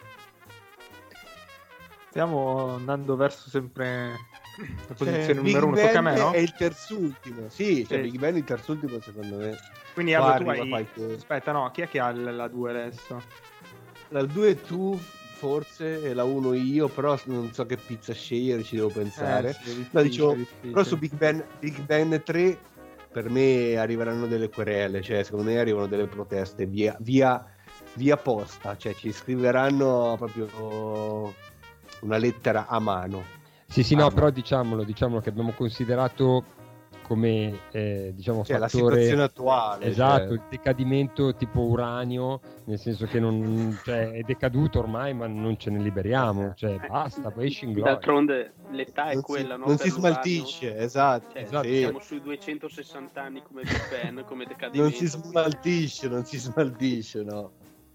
Stiamo andando verso sempre la posizione numero uno. Tocca a me, no? È il terzultimo, sì. Big Ben è il terzultimo secondo me. Quindi Aldo, tu hai... Aspetta, no, chi è che ha la 2 adesso? La 2 tu forse e la 1 io, però non so che pizza scegliere, ci devo pensare. Difficile. Però su Big Ben 3 per me arriveranno delle querele, cioè secondo me arrivano delle proteste via posta, cioè ci scriveranno proprio una lettera a mano. Sì, no, però diciamolo che abbiamo considerato come fattore, la situazione attuale, esatto, il decadimento tipo uranio, nel senso che non, è decaduto ormai, ma non ce ne liberiamo, basta, esci in gloria. D'altronde l'età è quella, non si smaltisce, esatto. Siamo sui 260 anni come Big Ben, come decadimento. Non si smaltisce, no.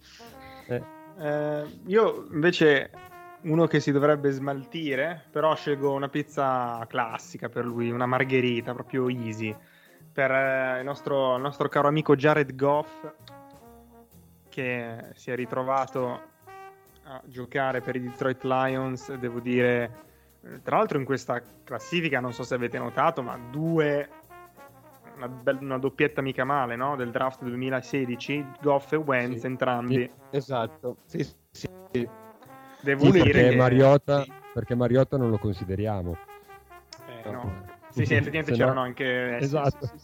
Io invece uno che si dovrebbe smaltire, però scelgo una pizza classica per lui, una margherita proprio easy per il nostro caro amico Jared Goff, che si è ritrovato a giocare per i Detroit Lions. Devo dire, tra l'altro in questa classifica, non so se avete notato, ma una doppietta mica male, no? Del draft 2016, Goff e Wentz, entrambi. Esatto, sì. Devo dire perché Mariota non lo consideriamo. No. Sì, effettivamente c'erano anche... Esatto. Sì.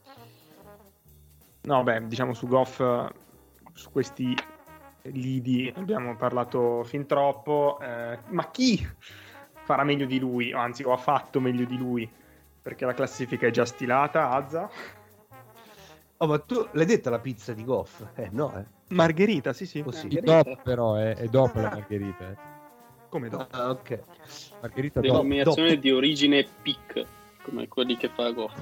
No, diciamo su Goff, su questi lidi abbiamo parlato fin troppo, ma chi farà meglio di lui? Anzi, o ha fatto meglio di lui? Perché la classifica è già stilata, Azza. Oh, ma tu l'hai detta la pizza di Goff? No. Margherita, sì. Dopo però, è dopo la margherita. Come dopo? Ah, ok. Margherita denominazione di origine PIC, come quelli che fa Goff.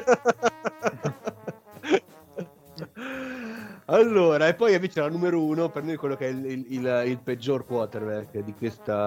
Allora, e poi invece la numero 1 per noi quello che è il peggior quarterback di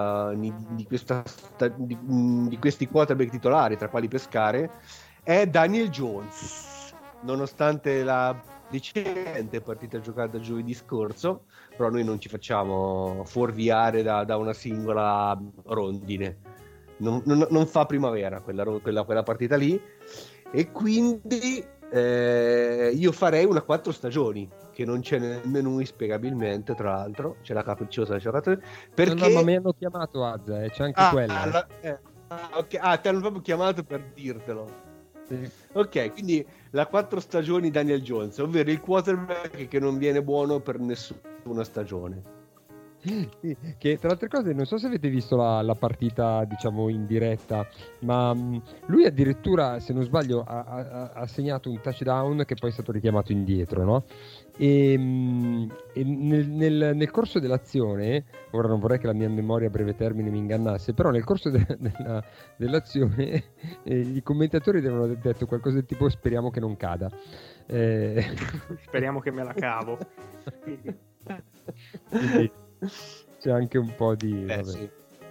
questi quarterback titolari, tra quali pescare, è Daniel Jones. Nonostante la decente partita giocata da giovedì scorso, però noi non ci facciamo fuorviare da una singola rondine. Non fa primavera quella partita lì, e quindi io farei una 4 stagioni, che non c'è nemmeno un inspiegabilmente, tra l'altro c'è la capricciosa perché no, ma mi hanno chiamato Azza, c'è anche quella. Okay. Ti hanno proprio chiamato per dirtelo. Sì. Ok, quindi la 4 stagioni Daniel Jones, ovvero il quarterback che non viene buono per nessuna stagione. Sì, che tra le altre cose non so se avete visto la partita diciamo in diretta, ma lui addirittura se non sbaglio ha segnato un touchdown che poi è stato richiamato indietro, no? E nel corso dell'azione, ora non vorrei che la mia memoria a breve termine mi ingannasse, però nel corso dell'azione i commentatori devono aver detto qualcosa del tipo speriamo che non cada. Speriamo che me la cavo. Quindi c'è anche un po' di vabbè. Sì.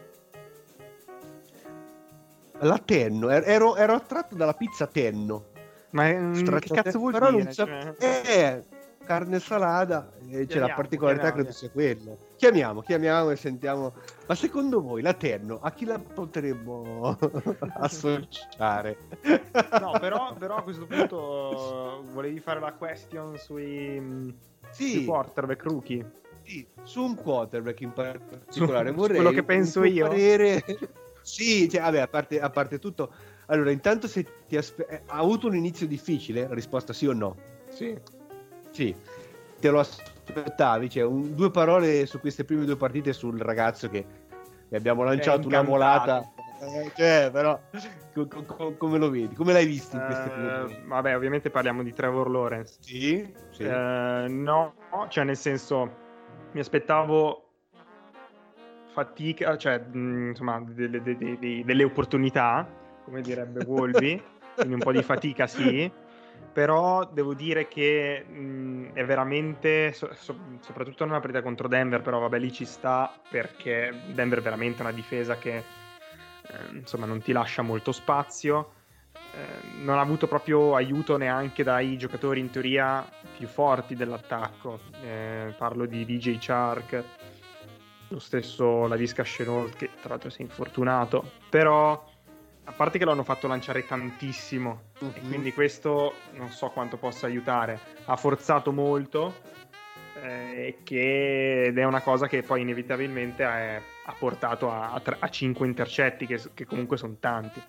La Tenno, ero attratto dalla pizza Tenno. Ma che cazzo vuol però dire? non cioè... carne e salata, c'è la particolarità, credo sia quella. Chiamiamo e sentiamo. Ma secondo voi la Tenno a chi la potremmo associare? No, però a questo punto volevi fare la question sui quarterback rookie. Sì, su un quarterback in particolare vorrei quello che penso io. Parere... Sì, cioè, vabbè, a parte tutto. Allora, intanto se ha avuto un inizio difficile, risposta sì o no? Sì, te lo aspettavi, cioè due parole su queste prime due partite sul ragazzo che abbiamo lanciato una volata, però come lo vedi? Come l'hai visto in queste prime? Vabbè, ovviamente parliamo di Trevor Lawrence. Sì. No, cioè nel senso mi aspettavo fatica, cioè insomma delle opportunità, come direbbe Wolby, quindi un po' di fatica sì. Però devo dire che è veramente, soprattutto in una partita contro Denver, però vabbè lì ci sta, perché Denver è veramente una difesa che insomma non ti lascia molto spazio, non ha avuto proprio aiuto neanche dai giocatori in teoria più forti dell'attacco, parlo di DJ Chark, lo stesso Laviska Shenault che tra l'altro si è infortunato, però a parte che lo hanno fatto lanciare tantissimo e quindi questo non so quanto possa aiutare, ha forzato molto ed è una cosa che poi inevitabilmente ha portato a 5 intercetti che comunque sono tanti.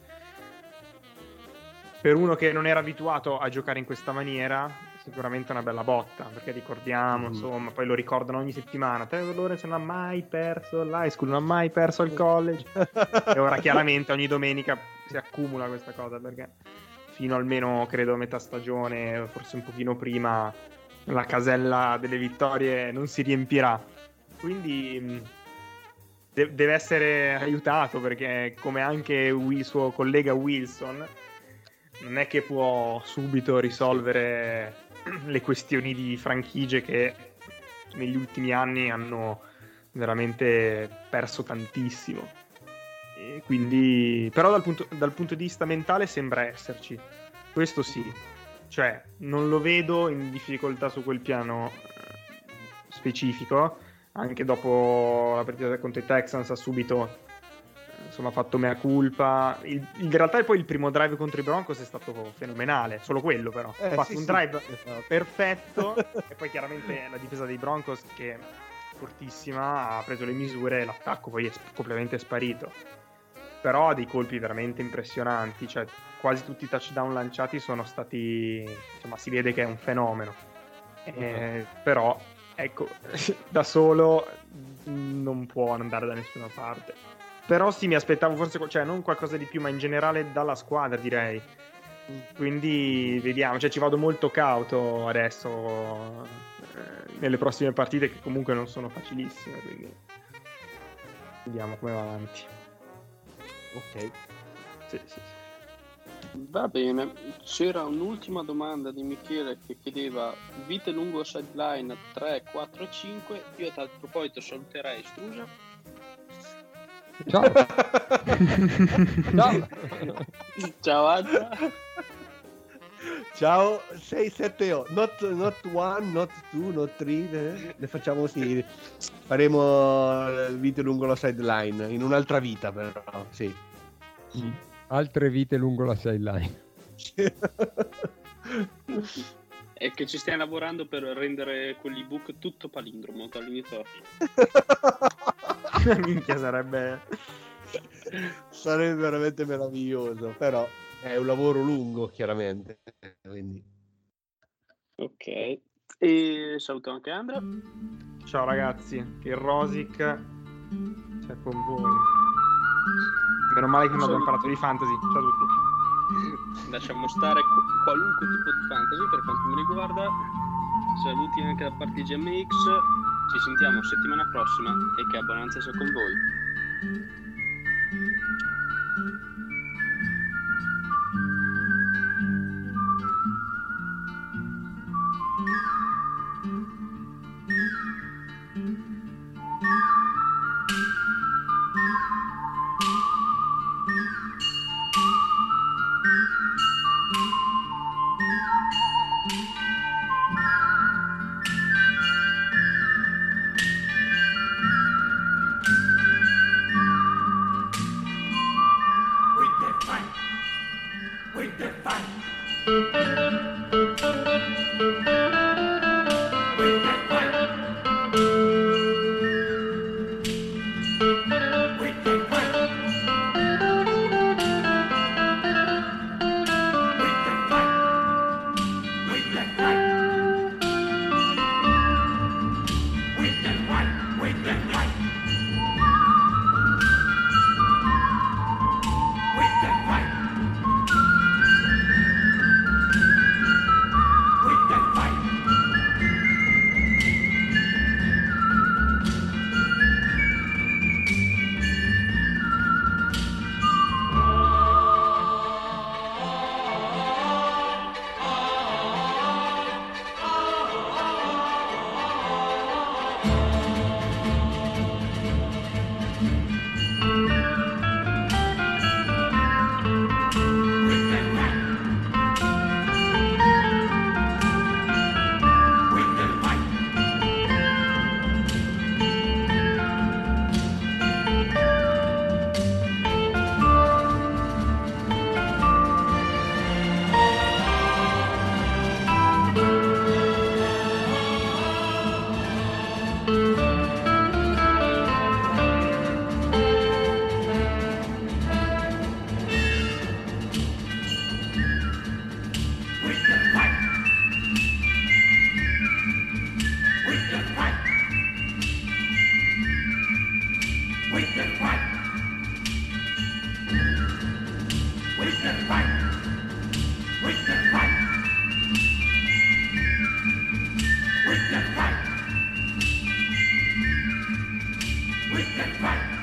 Per uno che non era abituato a giocare in questa maniera sicuramente una bella botta, perché ricordiamo, insomma, poi lo ricordano ogni settimana, Trevor Lawrence non ha mai perso l'high school, non ha mai perso il college e ora chiaramente ogni domenica si accumula questa cosa, perché fino almeno credo metà stagione, forse un pochino prima, la casella delle vittorie non si riempirà, quindi deve essere aiutato, perché come anche il suo collega Wilson non è che può subito risolvere le questioni di franchigie che negli ultimi anni hanno veramente perso tantissimo, e quindi però dal punto di vista mentale sembra esserci, questo sì, cioè non lo vedo in difficoltà su quel piano specifico, anche dopo la partita contro i Texans ha subito insomma fatto mea culpa. In realtà poi il primo drive contro i Broncos è stato fenomenale, solo quello però ha fatto un drive perfetto e poi chiaramente la difesa dei Broncos, che è fortissima, ha preso le misure e l'attacco poi è completamente sparito, però ha dei colpi veramente impressionanti, cioè quasi tutti i touchdown lanciati sono stati, insomma si vede che è un fenomeno, però ecco da solo non può andare da nessuna parte. Però sì, mi aspettavo forse, cioè non qualcosa di più, ma in generale dalla squadra direi. Quindi vediamo, cioè ci vado molto cauto adesso nelle prossime partite, che comunque non sono facilissime, quindi vediamo come va avanti. Ok. Sì. Va bene, c'era un'ultima domanda di Michele che chiedeva vite lungo sideline 3, 4, 5. Io a tal proposito saluterei Strusa. Ciao. Ciao Azza. Ciao 6, 7, 8 not 1, not 2, not 3, ne facciamo sì, faremo vite lungo la sideline in un'altra vita, però sì, altre vite lungo la sideline. È che ci stiamo lavorando per rendere quell'ebook tutto palindromo dall'inizio. Minchia, sarebbe veramente meraviglioso, però è un lavoro lungo chiaramente, quindi. Ok, e saluto anche Andrea. Ciao ragazzi, il Rosic c'è con voi. Meno male che non abbiamo parlato di fantasy. Ciao a tutti. Lasciamo stare qualunque tipo di fantasy per quanto mi riguarda. Saluti anche da parte di GMX. Ci sentiamo settimana prossima e che abbonanza sia con voi. We can fight.